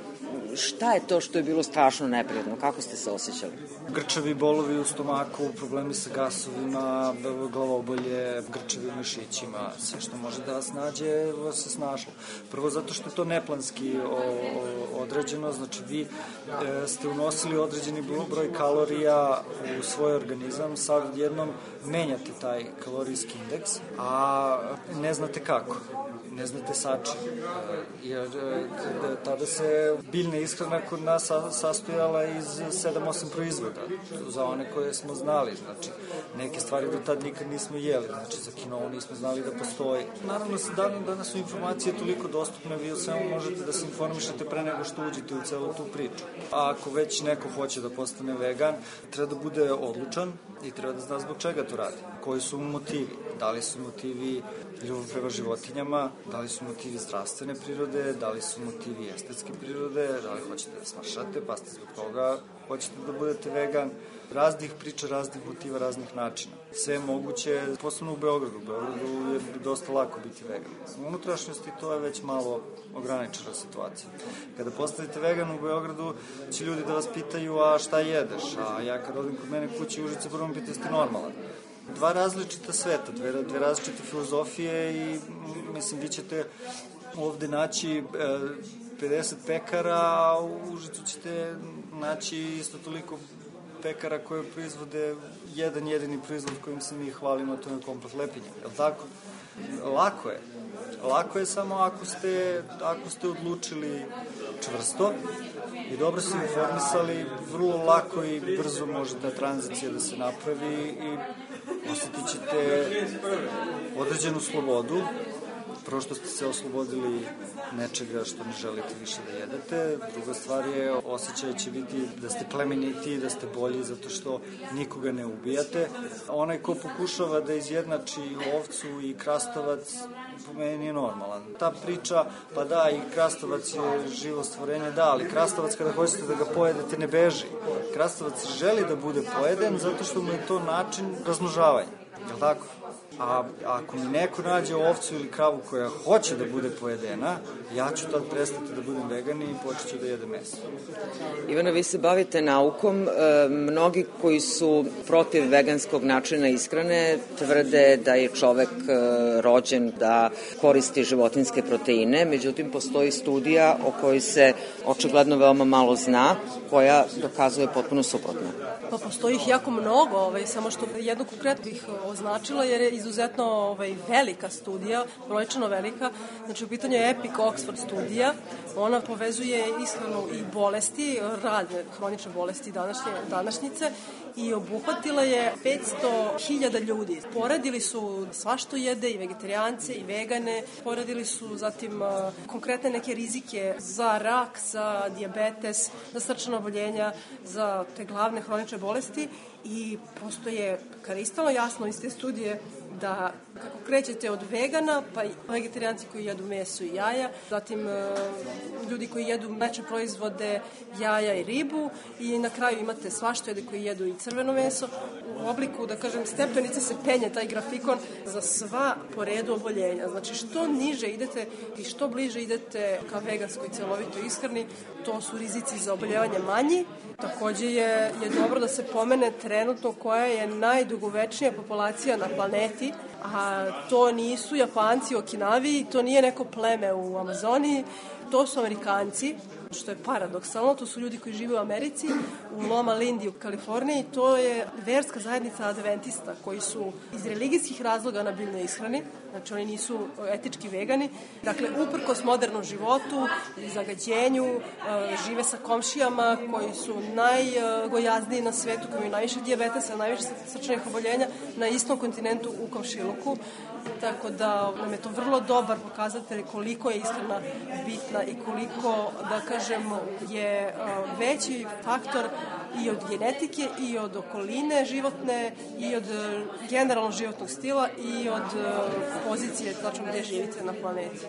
šta je to što je bilo strašno neprijatno? Kako ste se osjećali? Grčevi bolovi u stomaku, problemi sa gasovima, glavobolje, grčevi u mišićima, sve što može da vas nađe, vas se snašlo. Prvo zato što je to neplanski određeno, znači vi ste unosili određeni broj kalorija u svoj organizam, sad jednom menjate taj kalorijski indeks, a ne znate kako. Ne znate sa čim, jer tada se biljna ishrana kod nas sastojala iz 7-8 proizvoda, za one koje smo znali, znači neke stvari do tad nikad nismo jeli, znači za kinovu nismo znali da postoji. Naravno, danas su informacije toliko dostupne, vi o svemu možete da se informišete pre nego što uđete u celu tu priču. A ako već neko hoće da postane vegan, treba da bude odlučan i treba da zna zbog čega to radi. Koji su motivi? Da li su motivi ljubav prema životinjama, da li su motivi zdravstvene prirode, da li su motivi estetske prirode, da li hoćete da smršate, pa ste zbog toga hoćete da budete vegan. Raznih priča, raznih motiva, raznih načina. Sve je moguće, posebno u Beogradu. U Beogradu je dosta lako biti vegan. U unutrašnjosti to je već malo ograničena situacija. Kada postanete vegan u Beogradu, će ljudi da vas pitaju, a šta jedeš? A ja kad odim kod mene kući u Užice, prvo mi pitaju, ste normalan? Dva različita sveta, dve različite filozofije i mislim vi ćete ovde naći 50 pekara, a u Užicu ćete naći isto toliko pekara koje proizvode jedan jedini proizvod kojim se mi hvalimo, to je komplet lepinja. Je li tako? Lako je. Lako je samo ako ste odlučili čvrsto i dobro se informisali, vrlo lako i brzo može ta tranzicija da se napravi i osjetit ćete određenu slobodu. Prvo što ste se oslobodili nečega što ne želite više da jedete. Druga stvar je, osjećaj će biti da ste plemeniti, da ste bolji zato što nikoga ne ubijate. Onaj ko pokušava da izjednači ovcu i krastavac, po meni nije normalan. Ta priča, pa da, i krastavac je živo stvorenje, da, ali krastavac kada hoćete da ga pojedete ne beži. Krastavac želi da bude pojeden zato što mu je to način razmnožavanja. Je li tako? A ako mi neko nađe ovcu ili kravu koja hoće da bude pojedena, ja ću tad prestati da budem vegan i počet ću da jedem meso. Ivana, vi se bavite naukom. Mnogi koji su protiv veganskog načina ishrane tvrde da je čovek rođen da koristi životinjske proteine, međutim postoji studija o kojoj se očigledno veoma malo zna, koja dokazuje potpuno suprotno. Pa postoji ih jako mnogo, samo što jednu konkretno bih označila jer je izuzetno velika studija, brojčano velika. Znači u pitanju je Epic Oxford studija. Ona povezuje ishranu i bolesti, radne hronične bolesti današnjice i obuhvatila je 500.000 ljudi. Poredili su svašto jede, i vegetarijance i vegane. Poredili su zatim konkretne neke rizike za rak, za dijabetes, za srčana oboljenja, za te glavne hronične bolesti i postoje kristalno jasno iz te studije da kako krećete od vegana, pa i vegetarijanci koji jedu meso i jaja, zatim ljudi koji jedu mlečne proizvode, jaja i ribu i na kraju imate svaštojede koji jedu i crveno meso. U obliku, da kažem, stepenice se penje taj grafikon za sva po redu oboljenja. Znači što niže idete i što bliže idete ka veganskoj celovitoj ishrani, to su rizici za oboljevanje manji. Takođe je dobro da se pomene trenutno koja je najdugovečnija populacija na planeti, a to nisu Japanci u Okinavi, to nije neko pleme u Amazoniji, to su Amerikanci, što je paradoksalno, to su ljudi koji žive u Americi, u Loma Lindy u Kaliforniji, to je verska zajednica adventista koji su iz religijskih razloga na biljnoj ishrani, znači oni nisu etički vegani, dakle uprkos modernom životu, zagađenju, žive sa komšijama koji su najgojazniji na svetu, koji imaju najviše dijabetesa, najviše srčanih oboljenja na istom kontinentu u komšiluku, tako da nam je to vrlo dobar pokazatelj koliko je ishrana bitna i koliko, da kažemo, je veći faktor i od genetike i od okoline životne i od generalnog životnog stila i od pozicije tačno gde živite na planeti.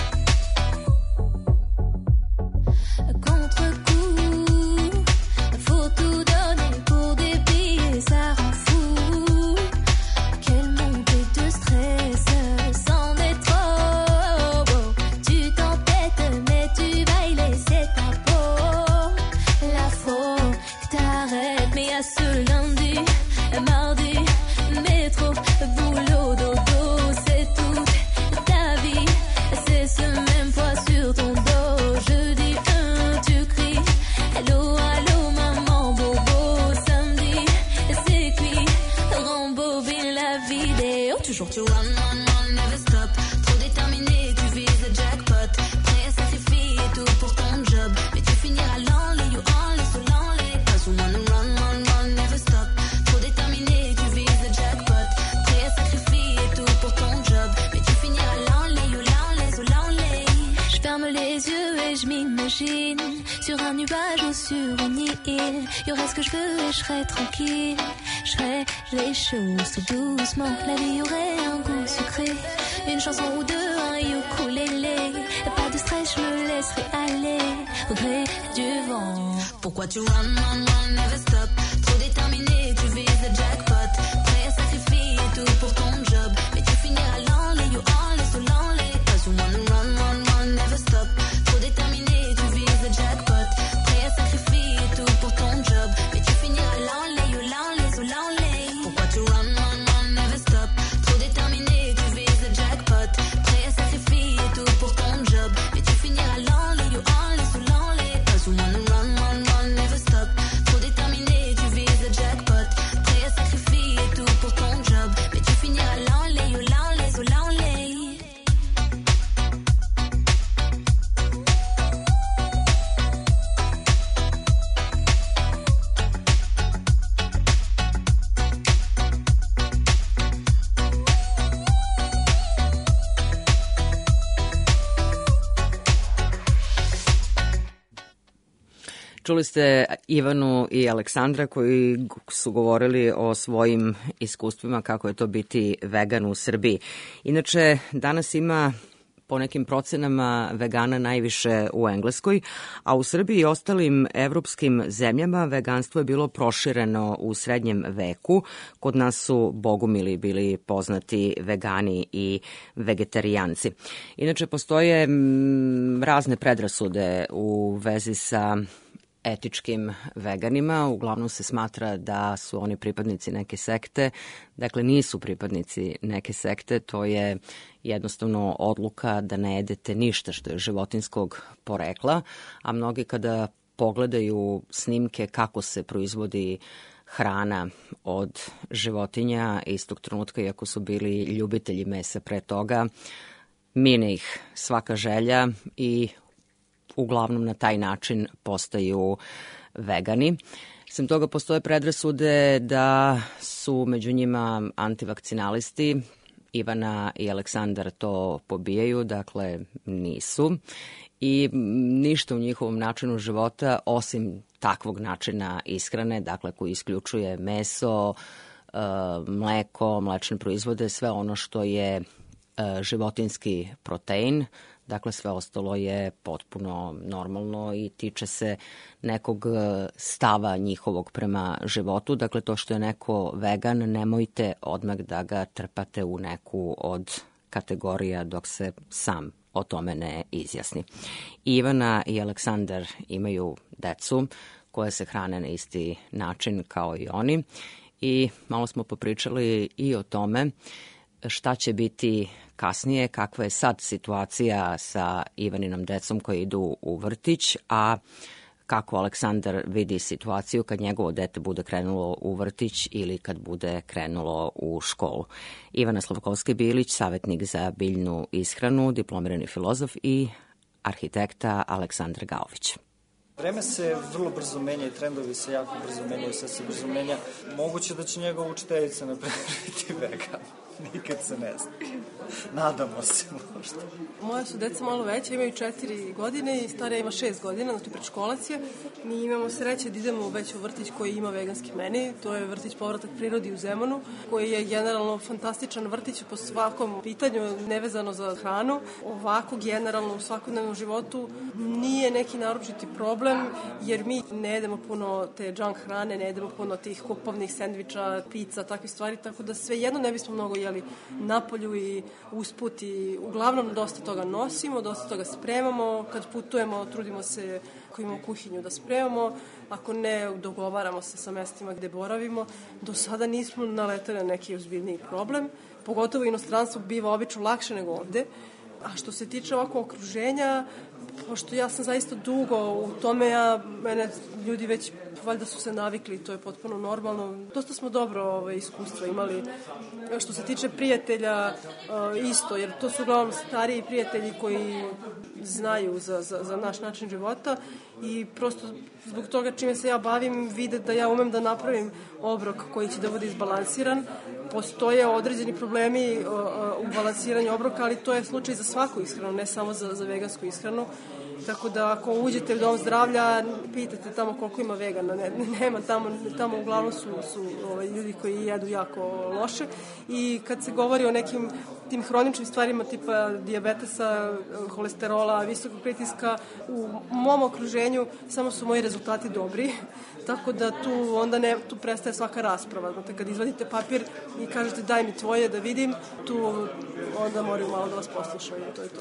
Faut j'imagine sur un nuage ou sur une île. Y aurait ce que je veux et je serais tranquille. Je ferais les choses tout doucement. La vie aurait un goût sucré. Une chanson ou deux, un ukulélé. Pas de stress, je me laisserai aller au gré du vent. Pourquoi tu run, run, run, never stop? Trop déterminé, tu vises le jackpot. Prêt à sacrifier tout pour ton job. Mais tu finiras l'enlay, you enlay, so lonely. Cause you wanna run, run, run, never stop. Trop déterminé, tu vises le jackpot. Prêt à sacrifier tout pour ton job. Mais tu finiras l'enlay, you lonely, so lonely. Pourquoi tu run, run, run, never stop? Trop déterminé, tu vises le jackpot. Prêt à sacrifier tout pour ton job. Mais tu finiras l'enlay, you only, so lonely. Cause you wanna run, run, run, never stop. Trop déterminé, tu vises le jackpot. Prêt à sacrifier tout pour ton job. Mais tu finiras l'enlay, you lonely, so lonely. Čuli ste Ivanu i Aleksandra koji su govorili o svojim iskustvima kako je to biti vegan u Srbiji. Inače, danas ima po nekim procenama vegana najviše u Engleskoj, a u Srbiji i ostalim evropskim zemljama veganstvo je bilo prošireno u srednjem veku. Kod nas su bogumili bili poznati vegani i vegetarijanci. Inače, postoje razne predrasude u vezi sa etičkim veganima. Uglavnom se smatra da su oni pripadnici neke sekte. Dakle, nisu pripadnici neke sekte. To je jednostavno odluka da ne jedete ništa što je životinskog porekla. A mnogi kada pogledaju snimke kako se proizvodi hrana od životinja istog trenutka, iako su bili ljubitelji mesa pre toga, mine ih svaka želja i uglavnom na taj način postaju vegani. Sem toga postoje predrasude da su među njima antivakcinalisti. Ivana i Aleksandar to pobijaju, dakle nisu. I ništa u njihovom načinu života, osim takvog načina ishrane, dakle koji isključuje meso, mleko, mlečne proizvode, sve ono što je životinski protein. Dakle, sve ostalo je potpuno normalno i tiče se nekog stava njihovog prema životu. Dakle, to što je neko vegan, nemojte odmah da ga trpate u neku od kategorija dok se sam o tome ne izjasni. Ivana i Aleksandar imaju decu koje se hrane na isti način kao i oni i malo smo popričali i o tome šta će biti kasnije, kakva je sad situacija sa Ivaninom decom koji idu u vrtić, a kako Aleksandar vidi situaciju kad njegovo dete bude krenulo u vrtić ili kad bude krenulo u školu. Ivana Slavkovski-Bilić, savjetnik za biljnu ishranu, diplomirani filozof i arhitekta Aleksandar Gaović. Vreme se vrlo brzo menja i trendovi se jako brzo menjaju, sve se brzo menja. Moguće da će njegova učiteljica napraviti biti vegan. Nikad se ne zna. Nadamo se možda. Moja su deca malo veća, imaju 4 godine i starija ima 6 godina, znači predškolac je. Mi imamo sreće da idemo već u vrtić koji ima veganski meni, to je vrtić Povratak prirodi u Zemunu, koji je generalno fantastičan vrtić po svakom pitanju, nevezano za hranu. Ovako generalno u svakodnevnom životu nije neki naročiti problem, jer mi ne jedemo puno te junk hrane, ne jedemo puno tih kupovnih sendviča, pizza, takve stvari, tako da svejedno ne bismo mnogo jeli napolju i usput i uglavnom dosta toga nosimo, dosta toga spremamo, kad putujemo trudimo se ako imamo kuhinju da spremamo, ako ne dogovaramo se sa mestima gde boravimo. Do sada nismo naletali na neki ozbiljniji problem, pogotovo u inostranstvu biva obično lakše nego ovde. A što se tiče ovako okruženja, pošto ja sam zaista dugo u tome, mene ljudi već valjda su se navikli, to je potpuno normalno. Dosta smo dobro iskustva imali. Što se tiče prijatelja, isto, jer to su uglavnom stariji prijatelji koji znaju za naš način života i prosto zbog toga čime se ja bavim vide da ja umem da napravim obrok koji će da bude izbalansiran. Postoje određeni problemi u balansiranju obroka, ali to je slučaj za svaku ishranu, ne samo za vegansku ishranu. Tako da ako uđete u dom zdravlja, pitate tamo koliko ima vegana. Nema tamo uglavnom su ljudi koji jedu jako loše. I kad se govori o nekim tim hroničnim stvarima tipa dijabetesa, holesterola, visokog pritiska, u mom okruženju samo su moji rezultati dobri. Tako da tu prestaje svaka rasprava. Znate, kad izvadite papir i kažete daj mi tvoje da vidim, tu onda moraju malo da vas poslušaju. To je to.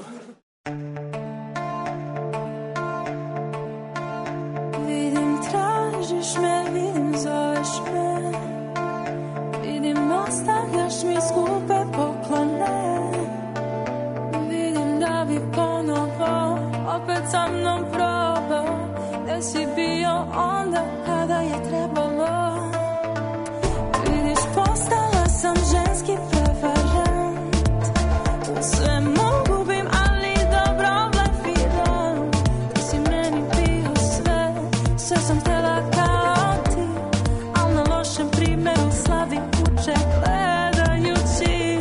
Vidim, tražiš me, vidim, zoveš me. Vidim, ostavljaš mi skupe poklone. Vidim da bi ponovo opet sa mnom probao. Gde si bio onda kada je trebalo. Vidiš, postala sam ženski prevarant. U svemu gubim, ali dobro blefiram. Ti si meni bio sve sam htjela kao ti. Al na lošem primeru slavi kuće gledajući.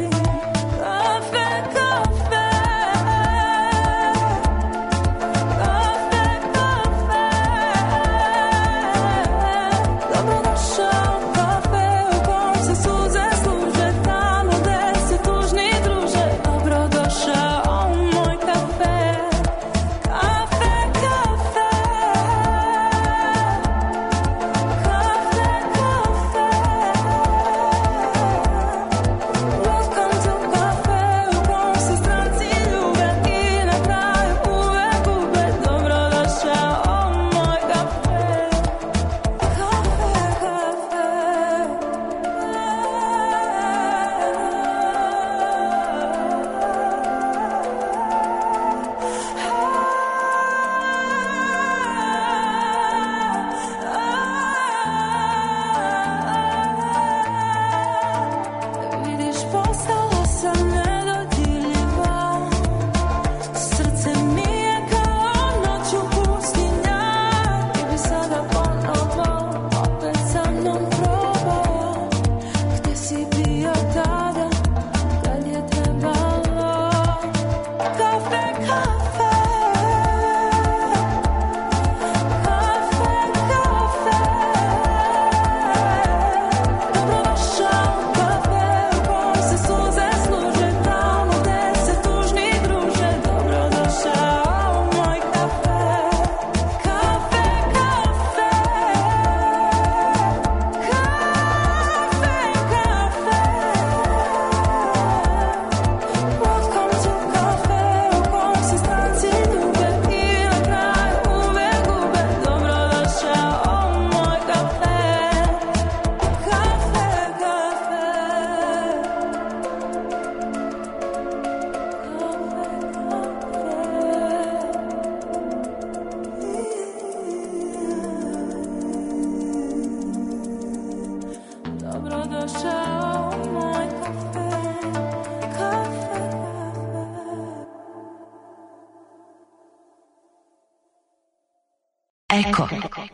Eko.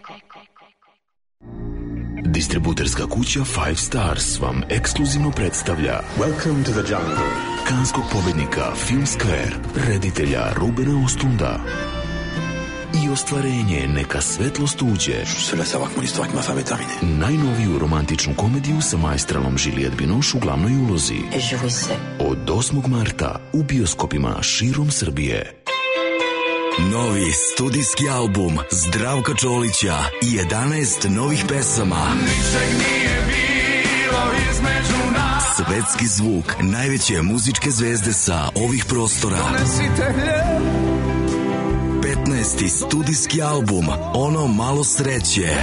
Distributerska kuća 5 Stars vam ekskluzivno predstavlja Welcome to the Jungle, kanskog pobednika Film Square, reditelja Rubena Ostunda i ostvarenje Neka svetlost uđe. Najnoviju romantičnu komediju sa maestralom Juliette Binoche u glavnoj ulozi. Od 8. marta u bioskopima širom Srbije. Novi studijski album Zdravka Čolića i 11 novih pesama. Ničeg nije bilo između nas. Svetski zvuk najveće muzičke zvezde sa ovih prostora. 15. studijski album Ono malo sreće.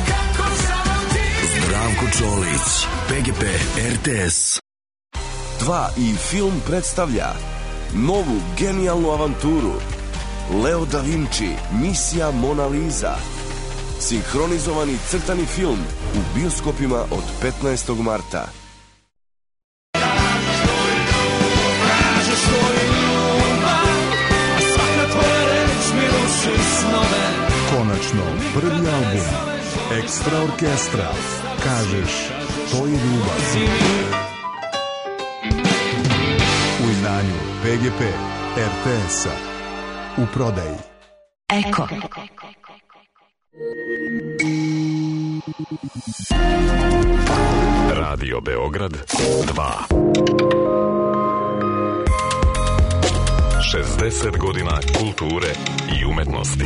Zdravko Čolić, PGP RTS. 2 i film predstavlja novu genijalnu avanturu Leo da Vinci, Misija Mona Lisa. Sinhronizovani crtani film u bioskopima od 15. marta. Konačno, prvi album Ekstra orkestra. Kažeš, to je ljubav. U izdanju PGP RTS-a. U prodaji. Eko. Radio Beograd 2. 60 godina kulture i umetnosti.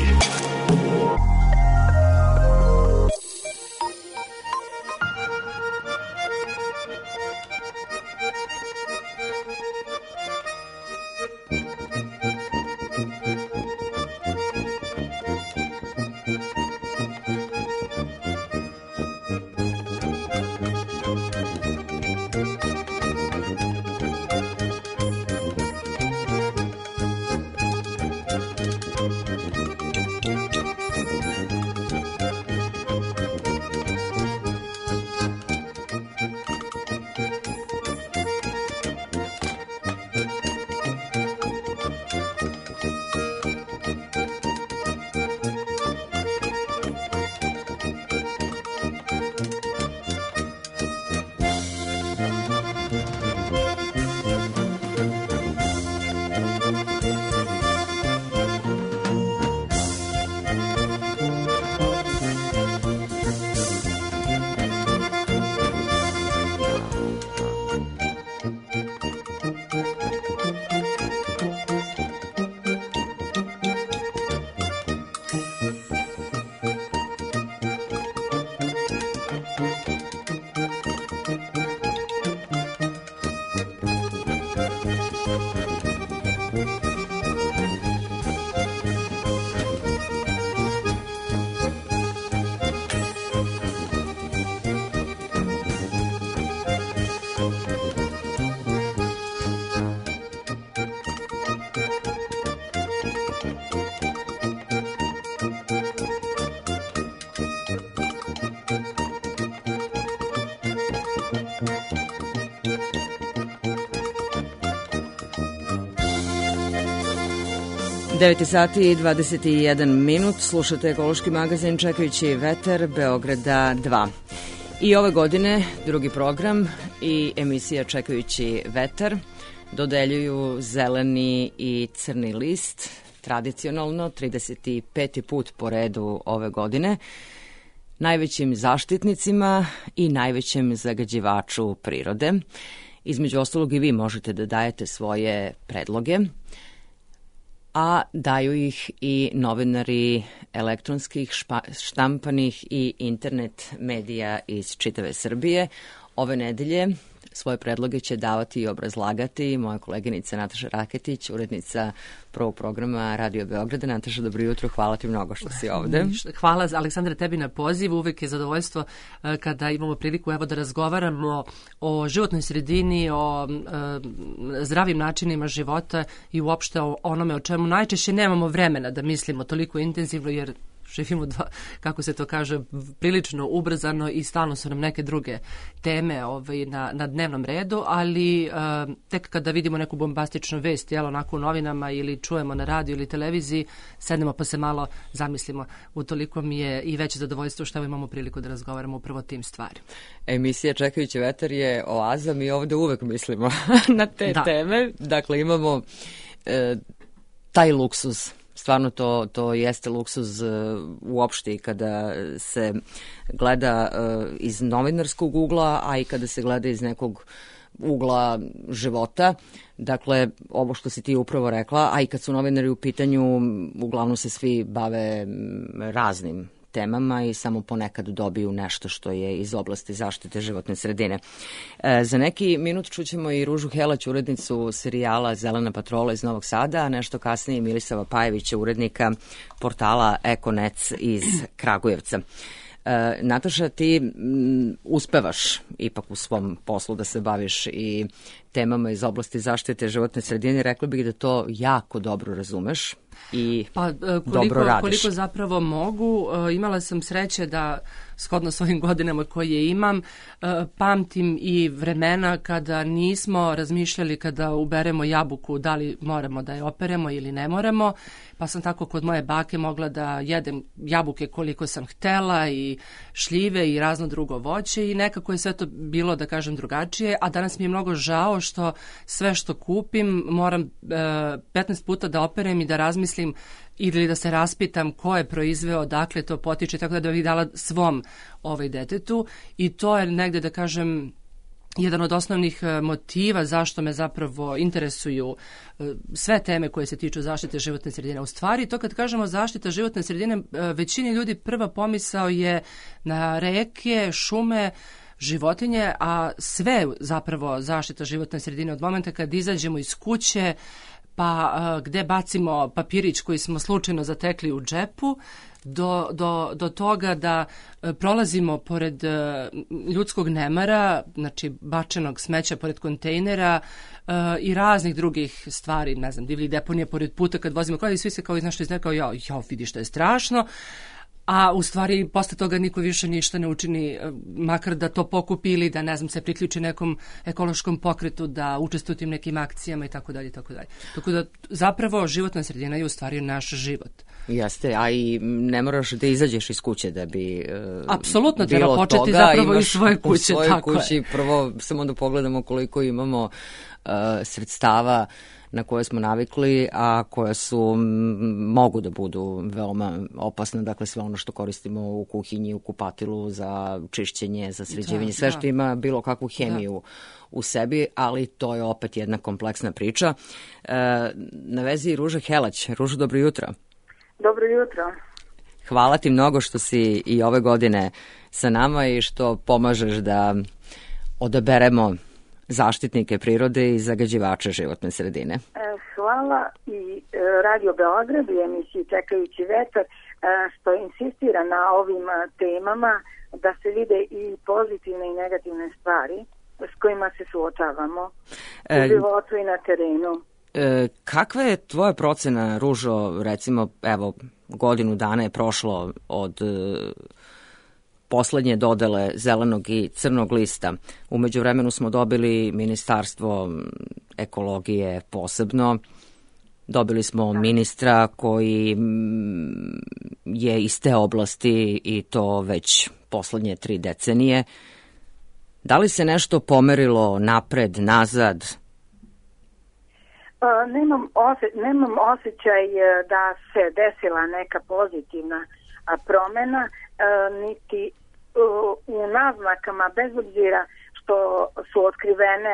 Devet sati i 21 minut, slušate ekološki magazin Čekajući vetar Beograda 2. I ove godine drugi program i emisija Čekajući vetar dodeljuju zeleni i crni list, tradicionalno 35. put po redu ove godine, najvećim zaštitnicima i najvećem zagađivaču prirode. Između ostalog i vi možete da dajete svoje predloge, a daju ih i novinari elektronskih, štampanih i internet medija iz čitave Srbije. Ove nedelje svoje predloge će davati i obrazlagati moja koleginica Nataša Raketić, urednica prvog programa Radio Beograda. Nataša, dobro jutro, hvala ti mnogo što si ovde. Hvala, Aleksandra, tebi na pozivu. Uvek je zadovoljstvo kada imamo priliku da razgovaramo o životnoj sredini, o zdravim načinima života i uopšte o onome o čemu najčešće nemamo vremena da mislimo toliko intenzivno, jer živimo, kako se to kaže, prilično ubrzano i stalno su nam neke druge teme na dnevnom redu, ali tek kada vidimo neku bombastičnu vest, onako u novinama ili čujemo na radiju ili televiziji, sednemo pa se malo zamislimo. Utoliko mi je i veće zadovoljstvo što imamo priliku da razgovaramo upravo o tim stvarima. Emisija Čekajući vetar je oaza, mi ovde uvek mislimo na te teme. Dakle, imamo taj luksuz. Stvarno to jeste luksuz uopšte i kada se gleda iz novinarskog ugla, a i kada se gleda iz nekog ugla života. Dakle, ovo što si ti upravo rekla, a i kad su novinari u pitanju, uglavnom se svi bave raznim temama i samo ponekad dobiju nešto što je iz oblasti zaštite životne sredine. Za neki minut čućemo i Ružu Helać, urednicu serijala Zelena patrola iz Novog Sada, a nešto kasnije Milisava Pajevića, urednika portala Ekonec iz Kragujevca. Nataša, ti uspevaš ipak u svom poslu da se baviš i temama iz oblasti zaštite životne sredine. Rekla bih da to jako dobro razumeš i dobro radiš. Koliko zapravo mogu. Imala sam sreće da, shodno svojim godinama koje imam, pamtim i vremena kada nismo razmišljali kada uberemo jabuku da li moramo da je operemo ili ne moramo, pa sam tako kod moje bake mogla da jedem jabuke koliko sam htela i šljive i razno drugo voće i nekako je sve to bilo, da kažem, drugačije, a danas mi je mnogo žao što sve što kupim moram 15 puta da operem i da razmislim ili da se raspitam ko je proizveo, dakle to potiče, tako da bih dala svom detetu i to je negde, da kažem, jedan od osnovnih motiva zašto me zapravo interesuju sve teme koje se tiču zaštite životne sredine. U stvari, to kad kažemo zaštita životne sredine, većini ljudi prva pomisao je na reke, šume, životinje, a sve zapravo zaštita životne sredine od momenta kad izađemo iz kuće, pa gde bacimo papirić koji smo slučajno zatekli u džepu, do toga da prolazimo pored ljudskog nemara, znači bačenog smeća pored kontejnera i raznih drugih stvari, ne znam, divljih deponija pored puta kad vozimo kola i svi se kao iznašli iz nekao, jao, vidi što je strašno, a u stvari posle toga niko više ništa ne učini, makar da to pokupi ili da, ne znam, se priključi nekom ekološkom pokretu, da učestvuje u tim nekim akcijama i tako dalje, tako dalje. Tako da zapravo životna sredina je u stvari naš život. Jeste, a i ne moraš da izađeš iz kuće da bi apsolutno treba početi zapravo iz svoje kuće. U svojoj kući prvo samo da pogledamo koliko imamo sredstava na koje smo navikli, a koje mogu da budu veoma opasne, dakle sve ono što koristimo u kuhinji, u kupatilu za čišćenje, za sređivanje, sve što ima bilo kakvu hemiju u sebi, ali to je opet jedna kompleksna priča. Na vezi Ruža Helać. Ruža, dobro jutro. Dobro jutro. Hvala ti mnogo što si i ove godine sa nama i što pomažeš da odaberemo zaštitnike prirode i zagađivače životne sredine. Hvala i Radio Beograd i emisiji Čekajući vetar što insistira na ovim temama da se vide i pozitivne i negativne stvari s kojima se suočavamo u životu i na terenu. Kakva je tvoja procena, Ružo, recimo, evo, godinu dana je prošlo od poslednje dodele zelenog i crnog lista. U međuvremenu smo dobili Ministarstvo ekologije posebno. Dobili smo ministra koji je iz te oblasti i to već poslednje 3 decenije. Da li se nešto pomerilo napred, nazad? Nemam osjećaj da se desila neka pozitivna promena, niti u naznakama, bez obzira što su otkrivene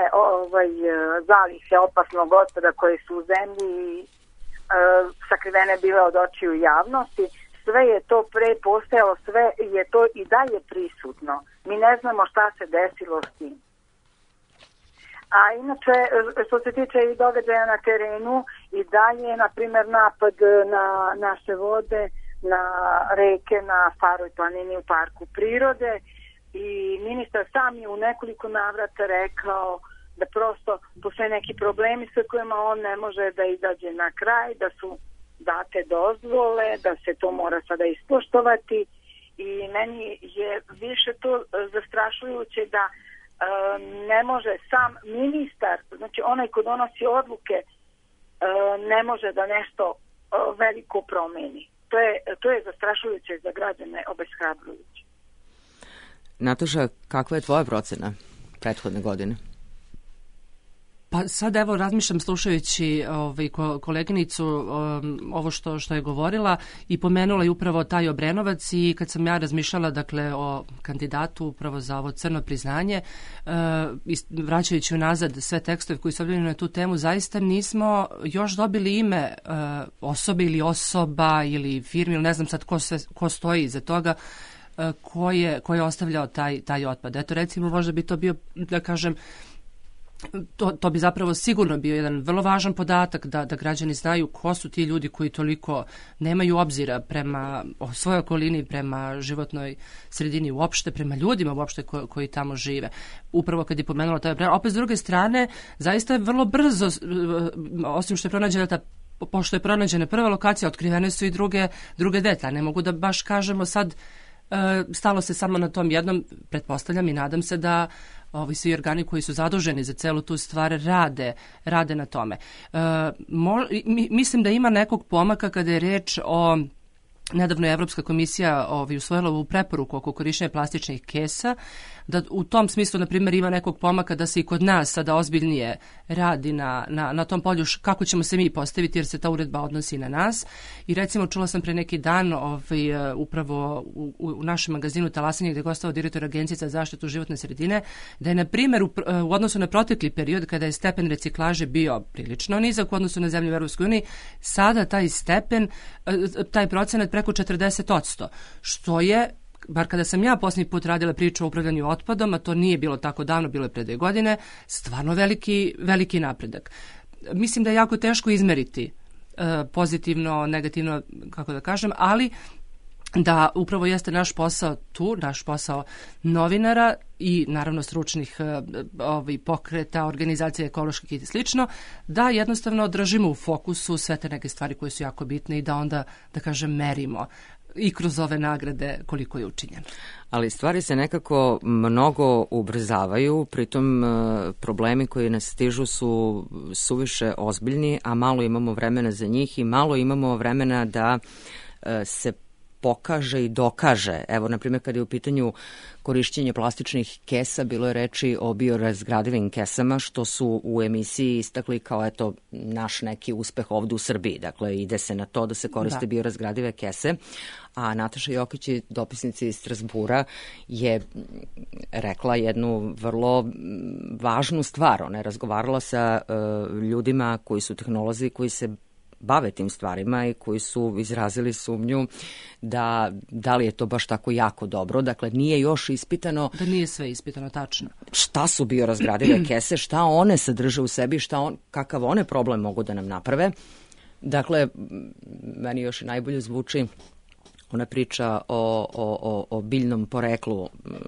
zalihe opasnog otpada koje su u zemlji sakrivene bile od očiju javnosti. Sve je to pre postojalo, sve je to i dalje prisutno. Mi ne znamo šta se desilo s tim. A inače, što se tiče i događaja na terenu, i dalje, na primjer, napad na naše vode, na reke, na Staroj planini u parku prirode, i ministar sam je u nekoliko navrata rekao da prosto postoje neki problemi sa kojima on ne može da izađe na kraj, da su date dozvole, da se to mora sada ispoštovati, i meni je više to zastrašujuće da ne može sam ministar, znači onaj ko donosi odluke, ne može da nešto veliko promeni. To je zastrašujuće za građane, obeshrabrujuće. Nataša, kakva je tvoja procena prethodne godine? Pa sad evo razmišljam slušajući koleginicu ovo što je govorila i pomenula je upravo taj Obrenovac, i kad sam ja razmišljala dakle o kandidatu upravo za ovo crno priznanje, vraćajući unazad sve tekstove koji su objavljeni na tu temu, zaista nismo još dobili ime osobe ili osoba ili firme, ili ne znam sad ko stoji iza toga, ko je ostavljao taj otpad. Eto, recimo, možda bi to bio, da kažem, to bi zapravo sigurno bio jedan vrlo važan podatak da građani znaju ko su ti ljudi koji toliko nemaju obzira prema svojoj okolini, prema životnoj sredini uopšte, prema ljudima uopšte koji tamo žive. Upravo kad je pomenula to je opet s druge strane, zaista je vrlo brzo, osim što je pronađena pošto je pronađena prva lokacija, otkrivene su i druge detalje. Ne mogu da baš kažemo sad stalo se samo na tom jednom, pretpostavljam i nadam se da ovi svi organi koji su zaduženi za celu tu stvar rade na tome. Mislim da ima nekog pomaka kada je reč o nedavno je Evropska komisija usvojila ovu preporuku oko korišćenja plastičnih kesa, da u tom smislu, na primjer, ima nekog pomaka da se i kod nas sada ozbiljnije radi na tom polju kako ćemo se mi postaviti, jer se ta uredba odnosi na nas. I recimo, čula sam pre neki dan upravo u našem magazinu Talasanje, gde je gostovao direktor Agencije za zaštitu životne sredine, da je, na primjer, u odnosu na protekli period, kada je stepen reciklaže bio prilično nizak u odnosu na zemlje u Evropskoj uniji, sada taj procenat preko 40%, što je, bar kada sam ja posljednji put radila priču o upravljanju otpadom, a to nije bilo tako davno, bilo je pre 2 godine, stvarno veliki napredak. Mislim da je jako teško izmeriti pozitivno, negativno, kako da kažem, ali da upravo jeste naš posao tu, naš posao novinara i naravno stručnih pokreta, organizacija ekoloških i slično, da jednostavno držimo u fokusu sve te neke stvari koje su jako bitne i da onda, da kažem, merimo i kroz ove nagrade koliko je učinjeno. Ali stvari se nekako mnogo ubrzavaju, pritom problemi koji nas stižu su suviše ozbiljni, a malo imamo vremena za njih i malo imamo vremena da se pokaže i dokaže. Evo, na primjer, kada je u pitanju korišćenje plastičnih kesa, bilo je reči o biorazgradivim kesama, što su u emisiji istakli kao naš neki uspeh ovde u Srbiji. Dakle, ide se na to da se koriste biorazgradive kese, a Nataša Jokić, dopisnica iz Strasbura, je rekla jednu vrlo važnu stvar. Ona je razgovarala sa ljudima koji su tehnolozi, koji se bave tim stvarima i koji su izrazili sumnju da li je to baš tako jako dobro. Dakle, nije još ispitano. Da nije sve ispitano, tačno. Šta su biorazgradive kese, šta one sadrže u sebi, kakav one problem mogu da nam naprave. Dakle, meni još i najbolje zvuči ona priča o biljnom poreklu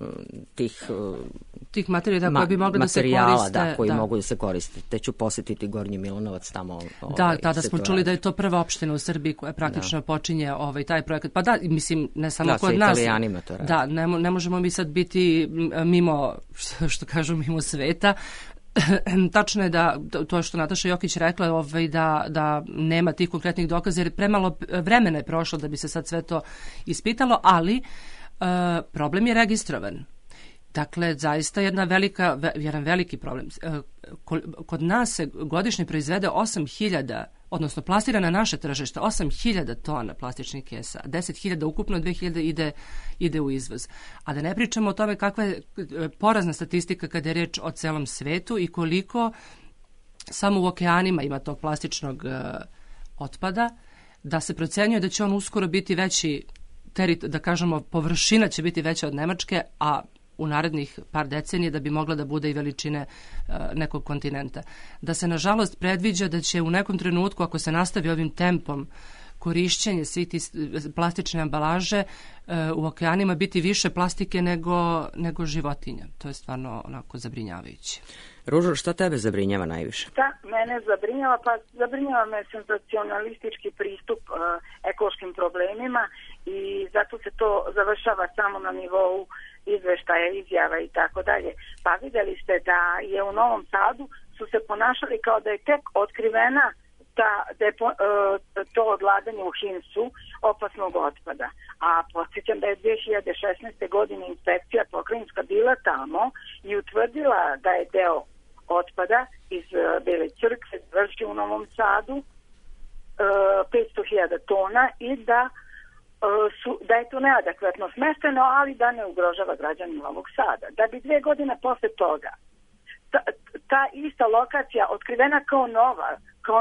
tih materijala koji bi mogli da se koriste. Koji mogu da se koriste. Te ću posjetiti Gornji Milanovac tamo. Tada smo čuli da je to prva opština u Srbiji koja praktično počinje taj projekat. Pa da, mislim, ne samo kod nas. Italijanima to radi. Da, ne možemo mi sad biti mimo, što kažu, mimo sveta. Tačno je da to što Nataša Jokić rekla, da nema tih konkretnih dokaza, jer premalo vremena je prošlo da bi se sad sve to ispitalo, ali problem je registrovan. Dakle, zaista jedan veliki problem. Kod nas se godišnje proizvede 8.000, odnosno plastira na naše tržište 8.000 tona plastičnih kesa, 10.000 ukupno, 2.000 ide u izvoz. A da ne pričamo o tome kakva je porazna statistika kada je reč o celom svetu i koliko samo u okeanima ima tog plastičnog otpada, da se procenjuje da će on uskoro biti veći, da kažemo, površina će biti veća od Nemačke, a u narednih par decenija da bi mogla da bude i veličine nekog kontinenta. Da se, nažalost, predviđa da će u nekom trenutku, ako se nastavi ovim tempom korišćenje svih tih plastične ambalaže, u okeanima biti više plastike nego životinja. To je stvarno onako zabrinjavajuće. Ružo, šta tebe zabrinjava najviše? Šta mene zabrinjava? Pa zabrinjava me senzacionalistički pristup ekološkim problemima i zato se to završava samo na nivou izveštaja, izjava i tako dalje. Pa videli ste da je u Novom Sadu su se ponašali kao da je tek otkrivena da je to odlaganje u Himsu opasnog otpada. A podsjećam da je 2016. godine inspekcija pokrajinska bila tamo i utvrdila da je deo otpada iz Bele Crkve završio u Novom Sadu 500.000 tona i da je to neadekvatno smešteno, ali da ne ugrožava građane Novog Sada. Da bi 2 godine posle toga ta ista lokacija otkrivena kao nova, kao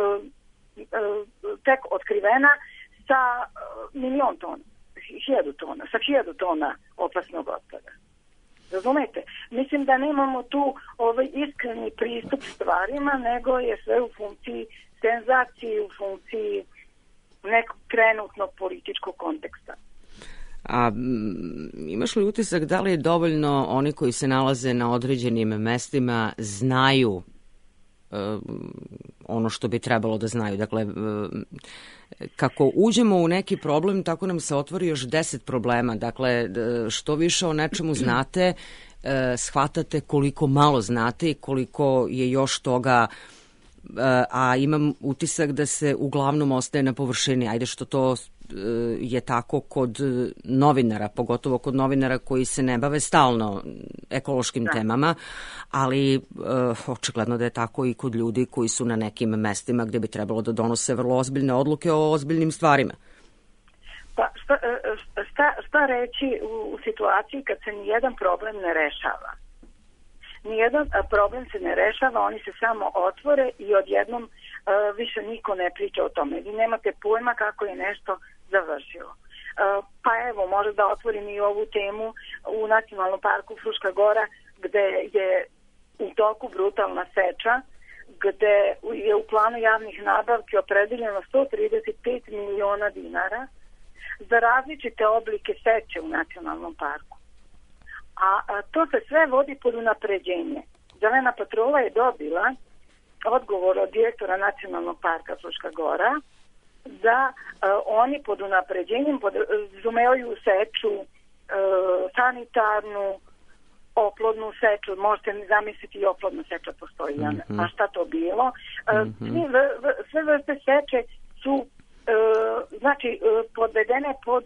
tek otkrivena sa 1.000.000 tona, 1.000 tona, sa 1.000 tona opasnog otpada. Razumete? Mislim da nemamo tu iskreni pristup stvarima, nego je sve u funkciji senzacije, u funkciji nekog trenutnog političkog konteksta. A imaš li utisak da li je dovoljno oni koji se nalaze na određenim mestima znaju ono što bi trebalo da znaju? Dakle, kako uđemo u neki problem, tako nam se otvori još 10 problema. Dakle, što više o nečemu znate, shvatate koliko malo znate i koliko je još toga a imam utisak da se uglavnom ostaje na površini. Ajde što to je tako kod novinara, pogotovo kod novinara koji se ne bave stalno ekološkim temama, ali očigledno da je tako i kod ljudi koji su na nekim mestima gde bi trebalo da donose vrlo ozbiljne odluke o ozbiljnim stvarima. Pa šta reći u situaciji kad se nijedan problem ne rešava? Nijedan problem se ne rešava, oni se samo otvore i odjednom više niko ne priča o tome. Vi nemate pojma kako je nešto završilo. Pa evo, možda da otvorim i ovu temu u Nacionalnom parku Fruška Gora, gde je u toku brutalna seča, gde je u planu javnih nabavki opredeljeno 135 miliona dinara za različite oblike seče u Nacionalnom parku. A to se sve vodi pod unapređenje. Zelena patrola je dobila odgovor od direktora Nacionalnog parka Fruška Gora da oni pod unapređenjem podrazumevaju seču sanitarnu, oplodnu seču, možete mi zamisliti i oplodna seča postoji, a šta to bilo? Sve vrste seče su znači podvedene pod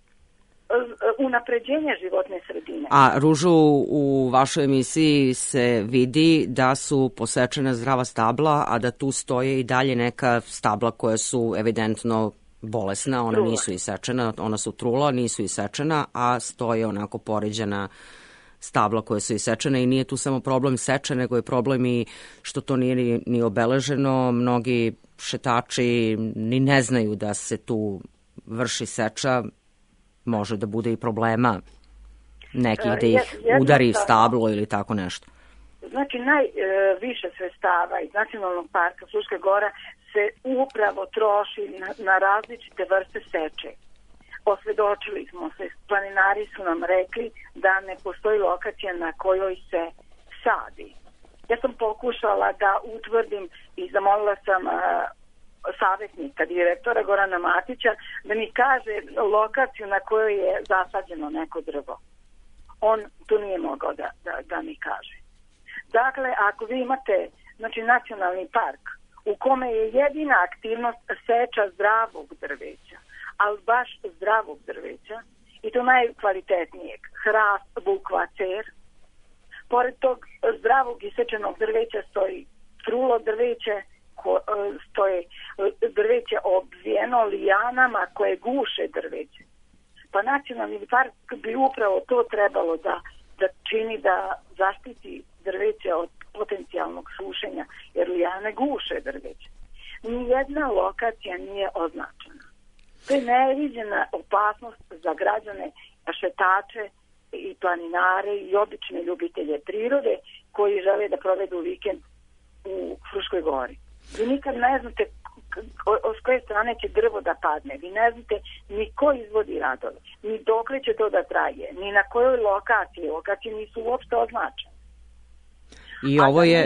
unapređenje životne sredine. A Ružo, u vašoj emisiji se vidi da su posečena zdrava stabla, a da tu stoje i dalje neka stabla koja su evidentno bolesna, ona nisu isečena, ona su trula, nisu isečena, a stoje onako poređena stabla koje su isečene i nije tu samo problem seče, nego je problem i što to nije ni obeleženo. Mnogi šetači ni ne znaju da se tu vrši seča, može da bude i problema nekih da ih udari stablo ili tako nešto. Znači, najviše sredstava iz Nacionalnog parka Fruška Gora se upravo troši na različite vrste seče. Osvedočili smo se, planinari su nam rekli da ne postoji lokacija na kojoj se sadi. Ja sam pokušala da utvrdim i zamolila sam savjetnika, direktora Gorana Matića, da mi kaže lokaciju na kojoj je zasađeno neko drvo. On tu nije mogao da mi kaže. Dakle, ako vi imate nacionalni park u kome je jedina aktivnost seča zdravog drveća, ali baš zdravog drveća, i to najkvalitetnijeg, hrast, bukva, cer. Pored tog zdravog isečenog drveća stoji trulo drveće, stoje drveće obvijeno lijanama koje guše drveće. Pa nacionalni park bi upravo to trebalo da čini, da zaštiti drveće od potencijalnog sušenja, jer lijane guše drveće. Nijedna lokacija nije označena. To je neviđena opasnost za građane, šetače i planinare i obične ljubitelje prirode koji žele da provedu vikend u Fruškoj Gori. Vi nikad ne znate s koje strane će drvo da padne. Vi ne znate ni ko izvodi radove, ni dokle će to da traje, ni na kojoj lokaciji. Lokacije nisu uopšte označene. I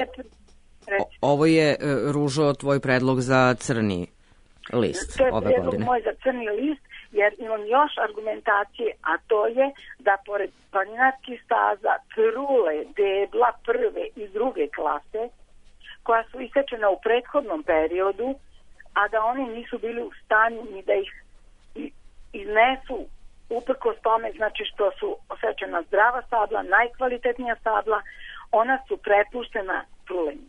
ovo je, Ružo, tvoj predlog za crni list ove godine. To je predlog moj za crni list, jer imam još argumentacije, a to je da pored planinarskih staza trule, debla prve i druge klase, koja su isečena u prethodnom periodu, a da oni nisu bili u stanju ni da ih iznesu uprkos tome, znači što su osečena zdrava stabla, najkvalitetnija stabla, ona su prepuštena trulenju.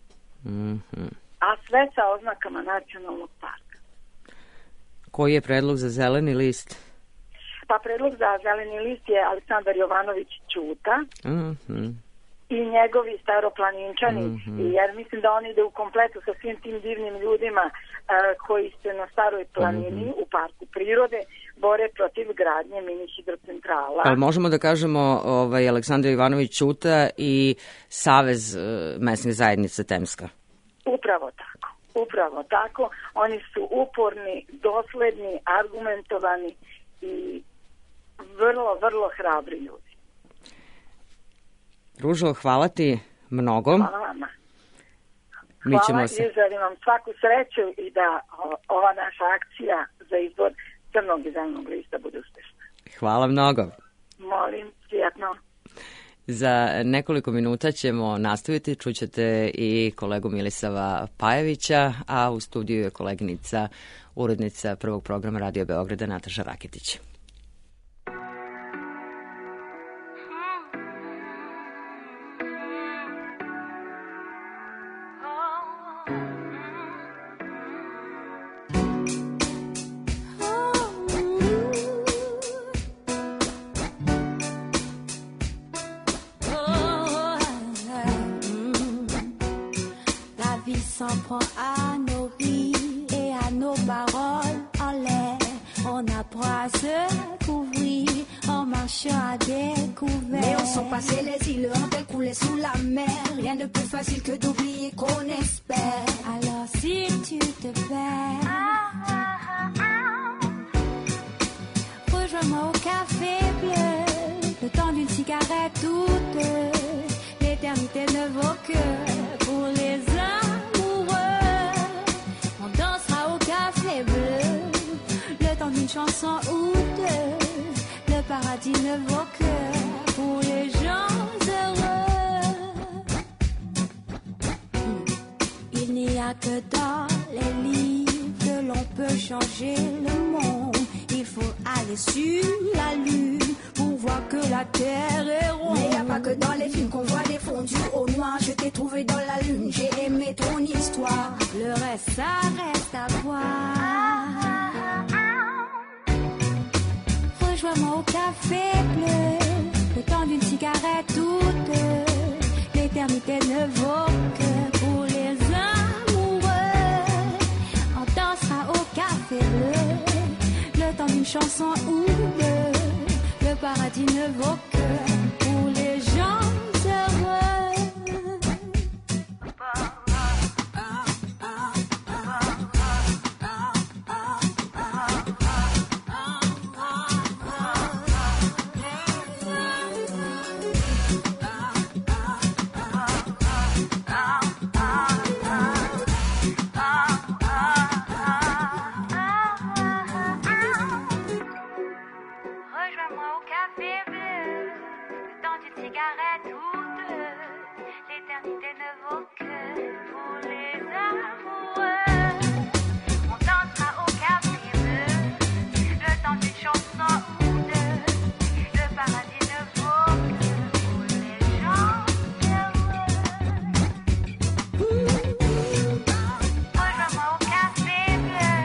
A sve sa oznakama Nacionalnog parka. Koji je predlog za zeleni list? Pa predlog za zeleni list je Aleksandar Jovanović Ćuta i njegovi staroplaninčani, jer mislim da on ide u kompletu sa svim tim divnim ljudima koji se na Staroj planini u parku prirode bore protiv gradnje mini hidrocentrala. Ali možemo da kažemo Aleksandar Jovanović Ćuta i Savez mesnih zajednica Temska? Upravo tako. Oni su uporni, dosledni, argumentovani i vrlo, vrlo hrabri ljudi. Ružo, hvala ti mnogo. Hvala vama. Hvala i želim vam svaku sreću i da ova naša akcija za izbor crnog i zelenog lista bude uspešna. Hvala mnogo. Molim, prijatno. Za nekoliko minuta ćemo nastaviti, čućete i kolegu Milisava Pajevića, a u studiju je koleginica, urednica prvog programa Radio Beograda Nataša Raketić. S'en prend à nos vies et à nos paroles en l'air. On apprend à se couvrir en marchant à découvert. Mais on sent passer les îles, on peut couler sous la mer. Rien de plus facile que d'oublier qu'on espère. Alors si tu te perds, rejoins-moi au café bleu. Le temps d'une cigarette ou deux. L'éternité ne vaut que pour les amoureux. On dansera au café bleu. Le temps d'une chanson ou deux. Le paradis ne vaut que pour les gens heureux. Il n'y a que dans les livres que l'on peut changer le monde. Il faut aller sur la lune pour voir que la terre est ronde. Mais y a pas que dans les films qu'on voit des fondus au noir. Je t'ai trouvé dans la lune, j'ai aimé ton histoire. Le reste, ça reste à voir. Rejoins-moi au café bleu. Le temps d'une cigarette ou deux. L'éternité ne vaut que pour les amoureux. On dansera au café bleu. Le temps d'une chanson ou deux. Le paradis ne vaut que pour les gens heureux. Rejoins-moi au café bleu, le temps d'une cigarette ou deux. L'éternité ne vaut que pour les amoureux. On dansera au café bleu, le temps d'une chanson ou deux. Le paradis ne vaut que pour les gens heureux. Rejoins-moi au café bleu.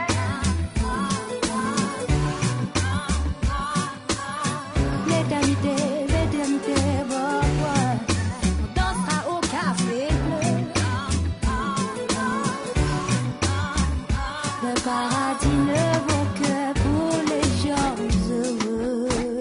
L'éternité, l'éternité, on dansera au café bleu. Le paradis ne vaut que pour les gens heureux.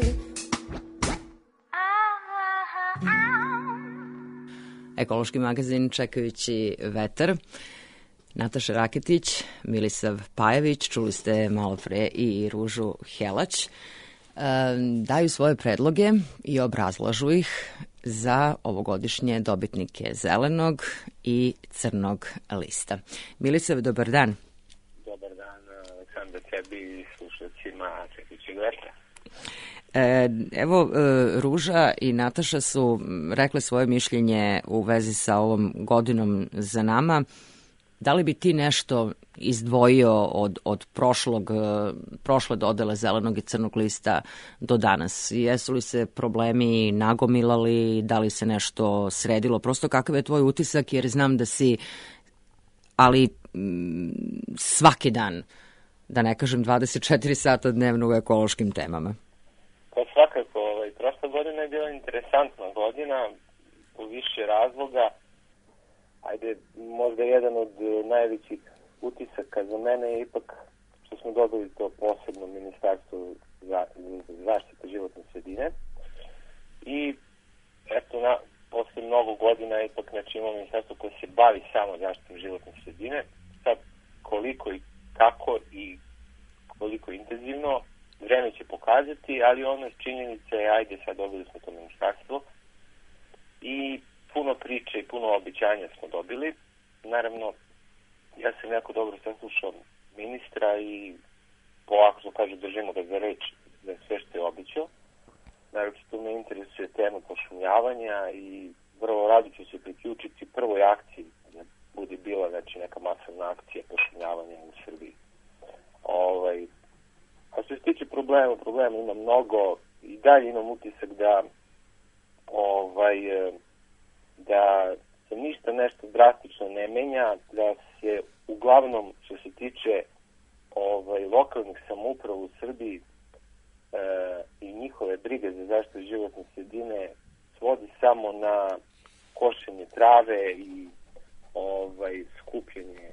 Ekološki magazin Čekajući vetar. Nataša Raketić, Milisav Pajević, čuli ste malo pre i Ružu Helać, daju svoje predloge i obrazlažu ih za ovogodišnje dobitnike zelenog i crnog lista. Milisav, dobar dan. Dobar dan, Aleksandar, tebi i slušacima Čekajućeg vetra. Evo, Ruža i Nataša su rekle svoje mišljenje u vezi sa ovom godinom za nama. Da li bi ti nešto izdvojio od prošle dodele zelenog i crnog lista do danas? Jesu li se problemi nagomilali, da li se nešto sredilo? Prosto kakav je tvoj utisak, jer znam da si, ali svaki dan, da ne kažem 24 sata dnevno u ekološkim temama. Pa svakako, prošla godina je bila interesantna godina u više razloga. Ajde, možda jedan od najvećih utisaka za mene je ipak što smo dobili to posebno ministarstvo za zaštitu životne sredine. I eto, posle mnogo godina ipak imamo ministarstvo koje se bavi samo zaštitom životne sredine. Sad, koliko i kako i koliko intenzivno, vreme će pokazati, ali ono činjenica je, ajde, sad dobili smo to ministarstvo i puno priče i puno obećanja smo dobili. Naravno, ja sam jako dobro saslušao ministra i polako što kažu držimo ga za reč za sve što je obećao. naročito me interesuje tema pošumljavanja i vrlo rado ću se priključiti prvoj akciji, da bude bila znači, neka masovna akcija pošumljavanja u Srbiji. A što se tiče problema ima mnogo i dalje imam utisak da da se ništa nešto drastično ne menja, da se uglavnom što se tiče lokalnih samouprava u Srbiji i njihove brige za zaštitu životne sredine svodi samo na košenje trave i skupljenje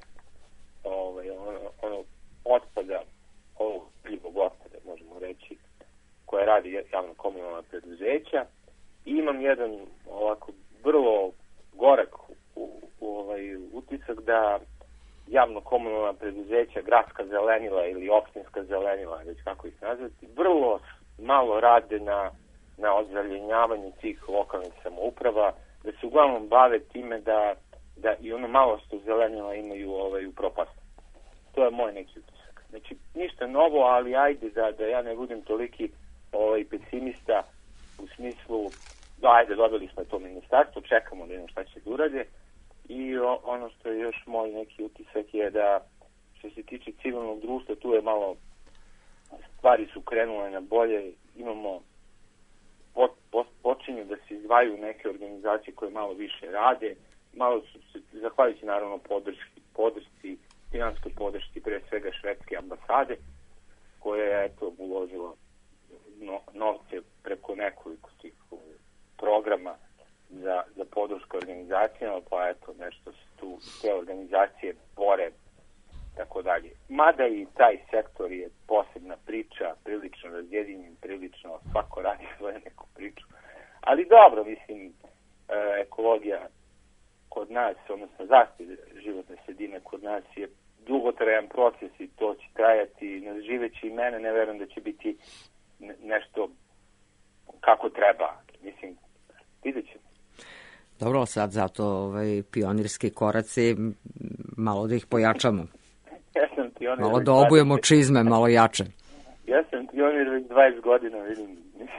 otpada, ovog ljivog otpada, možemo reći, koje radi javno komunalna preduzeća. I imam jedan ovako vrlo gorak utisak da javno komunalna preduzeća, gradska zelenila ili opštinska zelenila, već kako ih nazvati, vrlo malo rade na ozelenjavanju tih lokalnih samouprava, da se uglavnom bave time da i ono malo što zelenila imaju propast. To je moj neki utisak. Znači, ništa novo, ali ajde da ja ne budem toliki pesimista u smislu da ajde, dobili smo to ministarstvo, čekamo da vidimo šta će da urade. I ono što je još moj neki utisak je da što se tiče civilnog društva, tu je malo stvari su krenule na bolje, imamo počinju da se izdvaju neke organizacije koje malo više rade, malo su se, zahvaljujući naravno podršci, finanskoj podršci pre svega švedske ambasade, koja je uložila novce preko nekoliko tih programa za podršku organizacijama, pa nešto se tu te organizacije bore, tako dalje. Mada i taj sektor je posebna priča, prilično razjedinjen, prilično svako radi svoju neku priču. Ali dobro, mislim, ekologija kod nas, odnosno zaštita životne sredine kod nas je dugotrajan proces i to će trajati, živeći i mene, ne verujem da će biti nešto kako treba. Mislim, vidjet ćemo. Dobro, sad zato pionirski koraci, malo da ih pojačamo. Ja sam pionir. Malo da obujemo čizme, malo jače. Ja sam pionir već 20 godina, vidim.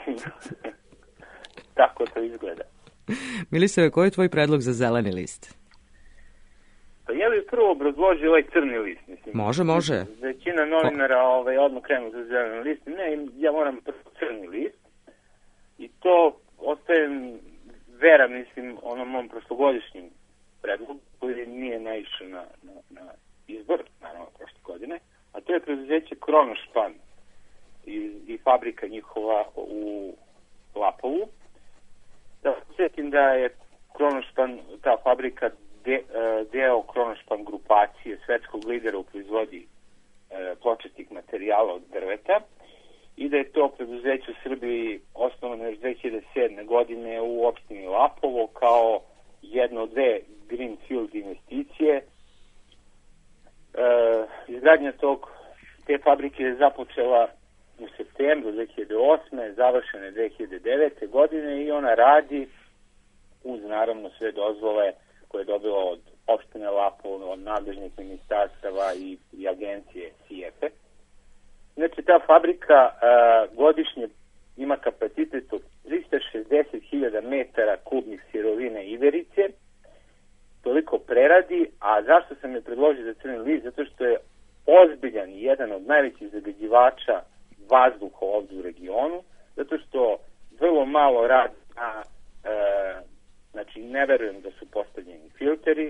Tako to izgleda. Milice, koji je tvoj predlog za zeleni list? Pa ja bih prvo obrazložio ovaj crni list. Mislim. Može. Većina novinara odmah krenu za zeleni list. Ne, ja moram prvo crni list. I to ostajem vera, mislim, onom mom prošlogodišnjim predlogu, koji nije naišao na izbor, naravno, prošle godine, a to je preduzeće Kronošpan i fabrika njihova u Lapovu. Da sjetim da je Kronošpan, ta fabrika, deo Kronošpan grupacije, svetskog lidera u proizvodnji pločastih materijala od drveta, i da je to preduzeće u Srbiji osnovano još 2007. godine u opštini Lapovo kao jedno od dve greenfield investicije. Izgradnja te fabrike je započela u septembru 2008. završene 2009. godine i ona radi uz naravno sve dozvole koje je dobila od opštine Lapovo, od nadležnih ministarstava i agencije SIEPE. Znači, ta fabrika godišnje ima kapacitet od 360.000 metara kubnih sirovine iverice, toliko preradi, a zašto sam je predložio za crni list? Zato što je ozbiljan i jedan od najvećih zagađivača vazduha ovdje u regionu, zato što vrlo malo radi znači ne verujem da su postavljeni filteri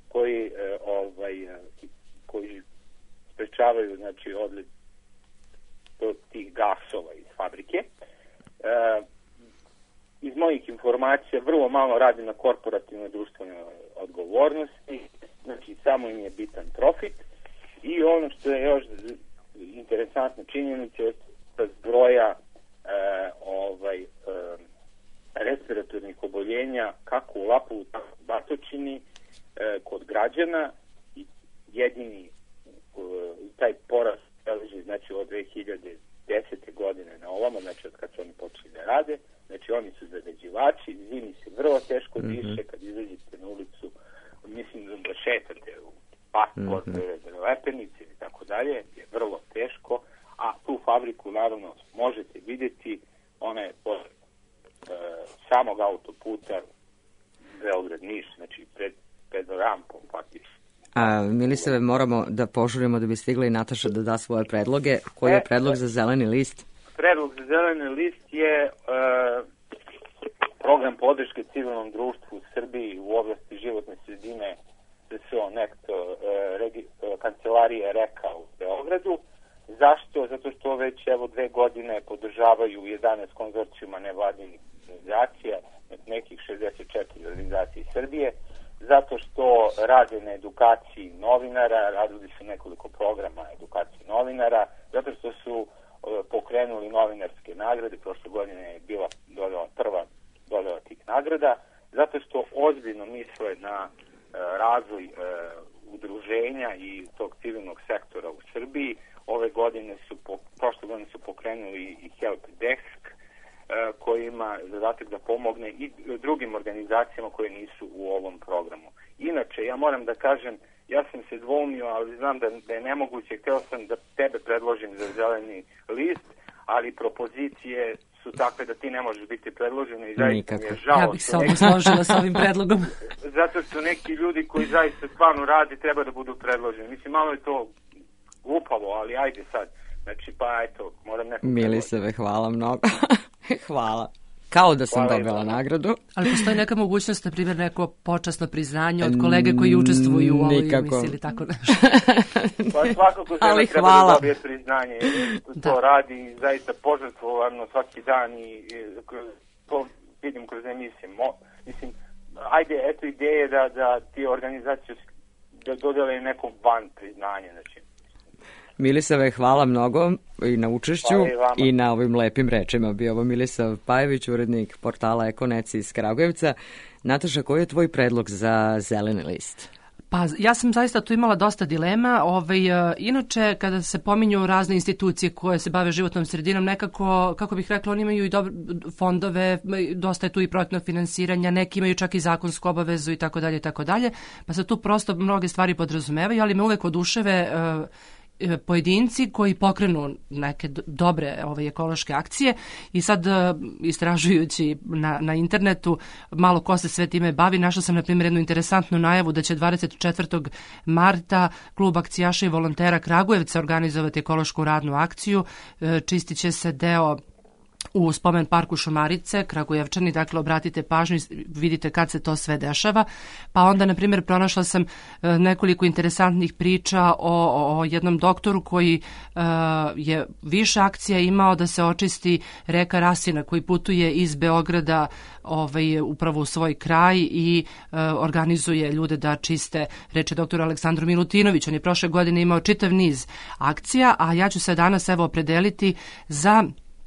koji sprečavaju znači odliv tih gasova iz fabrike. Iz mojih informacija vrlo malo radi na korporativnoj društvenoj odgovornosti, znači samo im je bitan profit. I ono što je još interesantna činjenica je da zbroja respiratornih oboljenja kako u Lapovu, tako u Batočini kod građana, i jedini taj porast beleži znači od 2010. godine na ovamo, znači od kad su oni počeli da rade, znači oni su zagađivači, zimi se vrlo teško diše, kad izađete na ulicu, mislim da šetate u pasport, lepenice i tako dalje, je vrlo teško, a tu fabriku naravno možete vidjeti, ona je samog autoputa Beograd-Niš, znači pred rampom faktično. Milisave, moramo da požurimo da bi stigla i Nataša da da svoje predloge. Koji je predlog za zeleni list? Predlog za zeleni list je program podrške civilnom društvu u Srbiji u oblasti životne sredine SSO Nekto kancelarije REKA u Beogradu. Zašto? Zato što već 2 godine podržavaju 11 konzorcijuma nevladinih organizacija, nekih 64 organizacije Srbije, zato što rade na edukaciji novinara, radili su nekoliko programa edukacije novinara, zato što su pokrenuli novinarske nagrade, prošle godine je bila prva dodala tih nagrada, zato što ozbiljno misle na razvoj udruženja i tog civilnog sektora u Srbiji. Prošle godine su pokrenuli i Help Desk, koji ima zadatak da pomogne i drugim organizacijama koje nisu u ovom programu. Inače, ja moram da kažem, ja sam se dvoumio, ali znam da je nemoguće, hteo sam da tebe predložim za zeleni list, ali propozicije su takve da ti ne možeš biti predložen i zaista mi je žao. Ja bih se ovdje složila sa ovim predlogom. Zato što neki ljudi koji zaista stvarno radi treba da budu predloženi. Mislim, malo je to glupavo, ali ajde sad. Znači, pa eto, moram neko... Milisave, hvala mnogo. Hvala. Kao da sam dobila nagradu. Ali postoji neka mogućnost, na primjer, neko počasno priznanje od kolege koji učestvuju u ovoj emisiji ili tako nešto. Pa svakako žena treba da dobije priznanje. To radi zaista požrtvovano svaki dan i to vidim kroz emisije. Mislim, ajde, eto ideje da ti organizacije da dodele nekom van priznanje, znači. Milisave, hvala mnogo i na učešću i na ovim lepim rečima. Bio ovo Milisav Pajević, urednik portala Ekoneci iz Kragujevca. Nataša, koji je tvoj predlog za zeleni list? Pa ja sam zaista tu imala dosta dilema. Inače, kada se pominju razne institucije koje se bave životnom sredinom, nekako, kako bih rekla, oni imaju i fondove, dosta je tu i projektnog finansiranja, neki imaju čak i zakonsku obavezu i tako dalje, pa se tu prosto mnoge stvari podrazumevaju, ali me uvek oduševe pojedinci koji pokrenu neke dobre ekološke akcije i sad istražujući na internetu malo ko se sve time bavi, našla sam na primjer jednu interesantnu najavu da će 24. marta klub akcijaša i volontera Kragujevca organizovati ekološku radnu akciju. Čistit će se deo u spomen parku Šumarice, Kragujevčani, dakle obratite pažnju i vidite kad se to sve dešava. Pa onda, na primjer, pronašla sam nekoliko interesantnih priča o jednom doktoru koji je više akcija imao da se očisti reka Rasina, koji putuje iz Beograda upravo u svoj kraj i organizuje ljude da čiste, reče doktor Aleksandru Milutinović. On je prošle godine imao čitav niz akcija, a ja ću se danas opredeliti za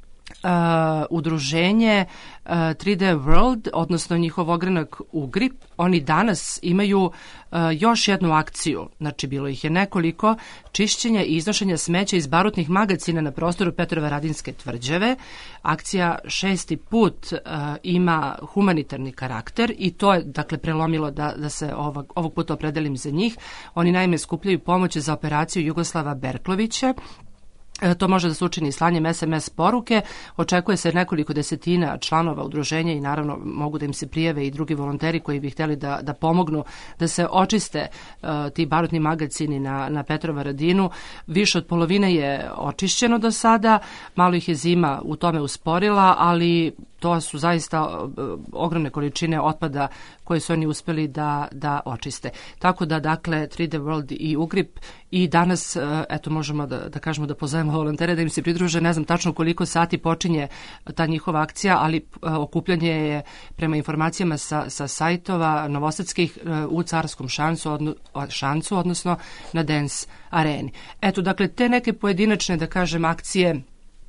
udruženje 3D World, odnosno njihov ogranak Ugrip. Oni danas imaju još jednu akciju, znači bilo ih je nekoliko, čišćenja i iznošenja smeća iz barutnih magacina na prostoru Petrovaradinske tvrđave. Akcija 6. put ima humanitarni karakter i to je dakle prelomilo da se ovog puta opredelim za njih. Oni naime skupljaju pomoć za operaciju Jugoslava Berklovića. To može da se učini slanjem SMS poruke. Očekuje se nekoliko desetina članova udruženja i naravno mogu da im se prijave i drugi volonteri koji bi htjeli da pomognu da se očiste ti barutni magacini na Petrovaradinu. Više od polovine je očišćeno do sada, malo ih je zima u tome usporila, ali to su zaista ogromne količine otpada koje su oni uspeli da očiste. Tako da, dakle, 3D World i Ugrip i danas, eto, možemo da kažemo da pozovemo volontere da im se pridruže. Ne znam tačno koliko sati počinje ta njihova akcija, ali okupljanje je prema informacijama sa sajtova novosadskih u Carskom šancu, odnosno na Dance areni. Eto, dakle, te neke pojedinačne, da kažem, akcije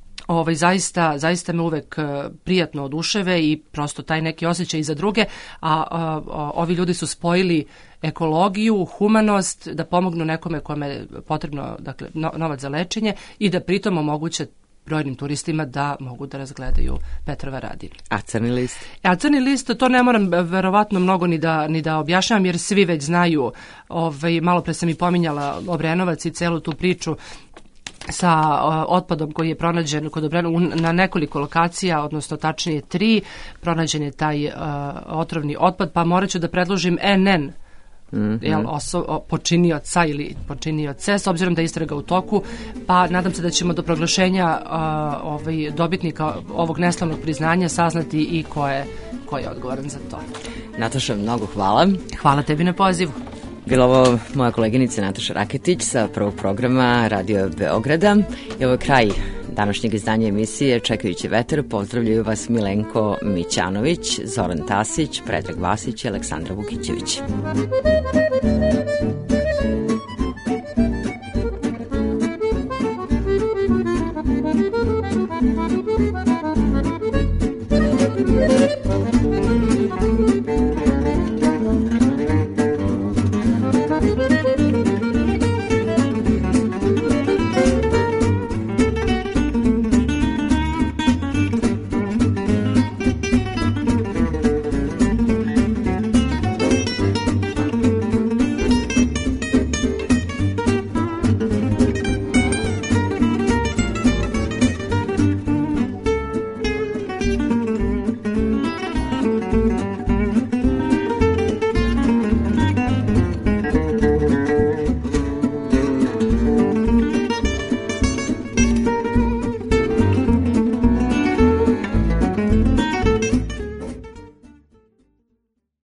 zaista me uvek prijatno oduševe i prosto taj neki osjećaj i za druge, a ovi ljudi su spojili ekologiju, humanost, da pomognu nekome kome je potrebno, dakle, novac za lečenje i da pritom omoguće brojnim turistima da mogu da razgledaju Petrovaradin. A crni list? A crni list, to ne moram verovatno mnogo ni da objašnjavam, jer svi već znaju, malo pre sam i pominjala Obrenovac i celu tu priču sa otpadom koji je pronađen kod Obrenovca na nekoliko lokacija, odnosno tačnije 3, pronađen je taj otrovni otpad, pa morat ću da predložim NN počinioca ili počinioce, s obzirom da je istraga u toku, pa nadam se da ćemo do proglašenja dobitnika ovog neslavnog priznanja saznati i ko je odgovoran za to. Nataša, mnogo hvala. Hvala tebi na pozivu. Bila ovo moja koleginica Nataša Raketić sa prvog programa Radio Beograda. I ovo je kraj današnjeg izdanja emisije Čekajući vetar. Pozdravljaju vas Milenko Mićanović, Zoran Tasić, Predrag Vasić i Aleksandra Vukićević.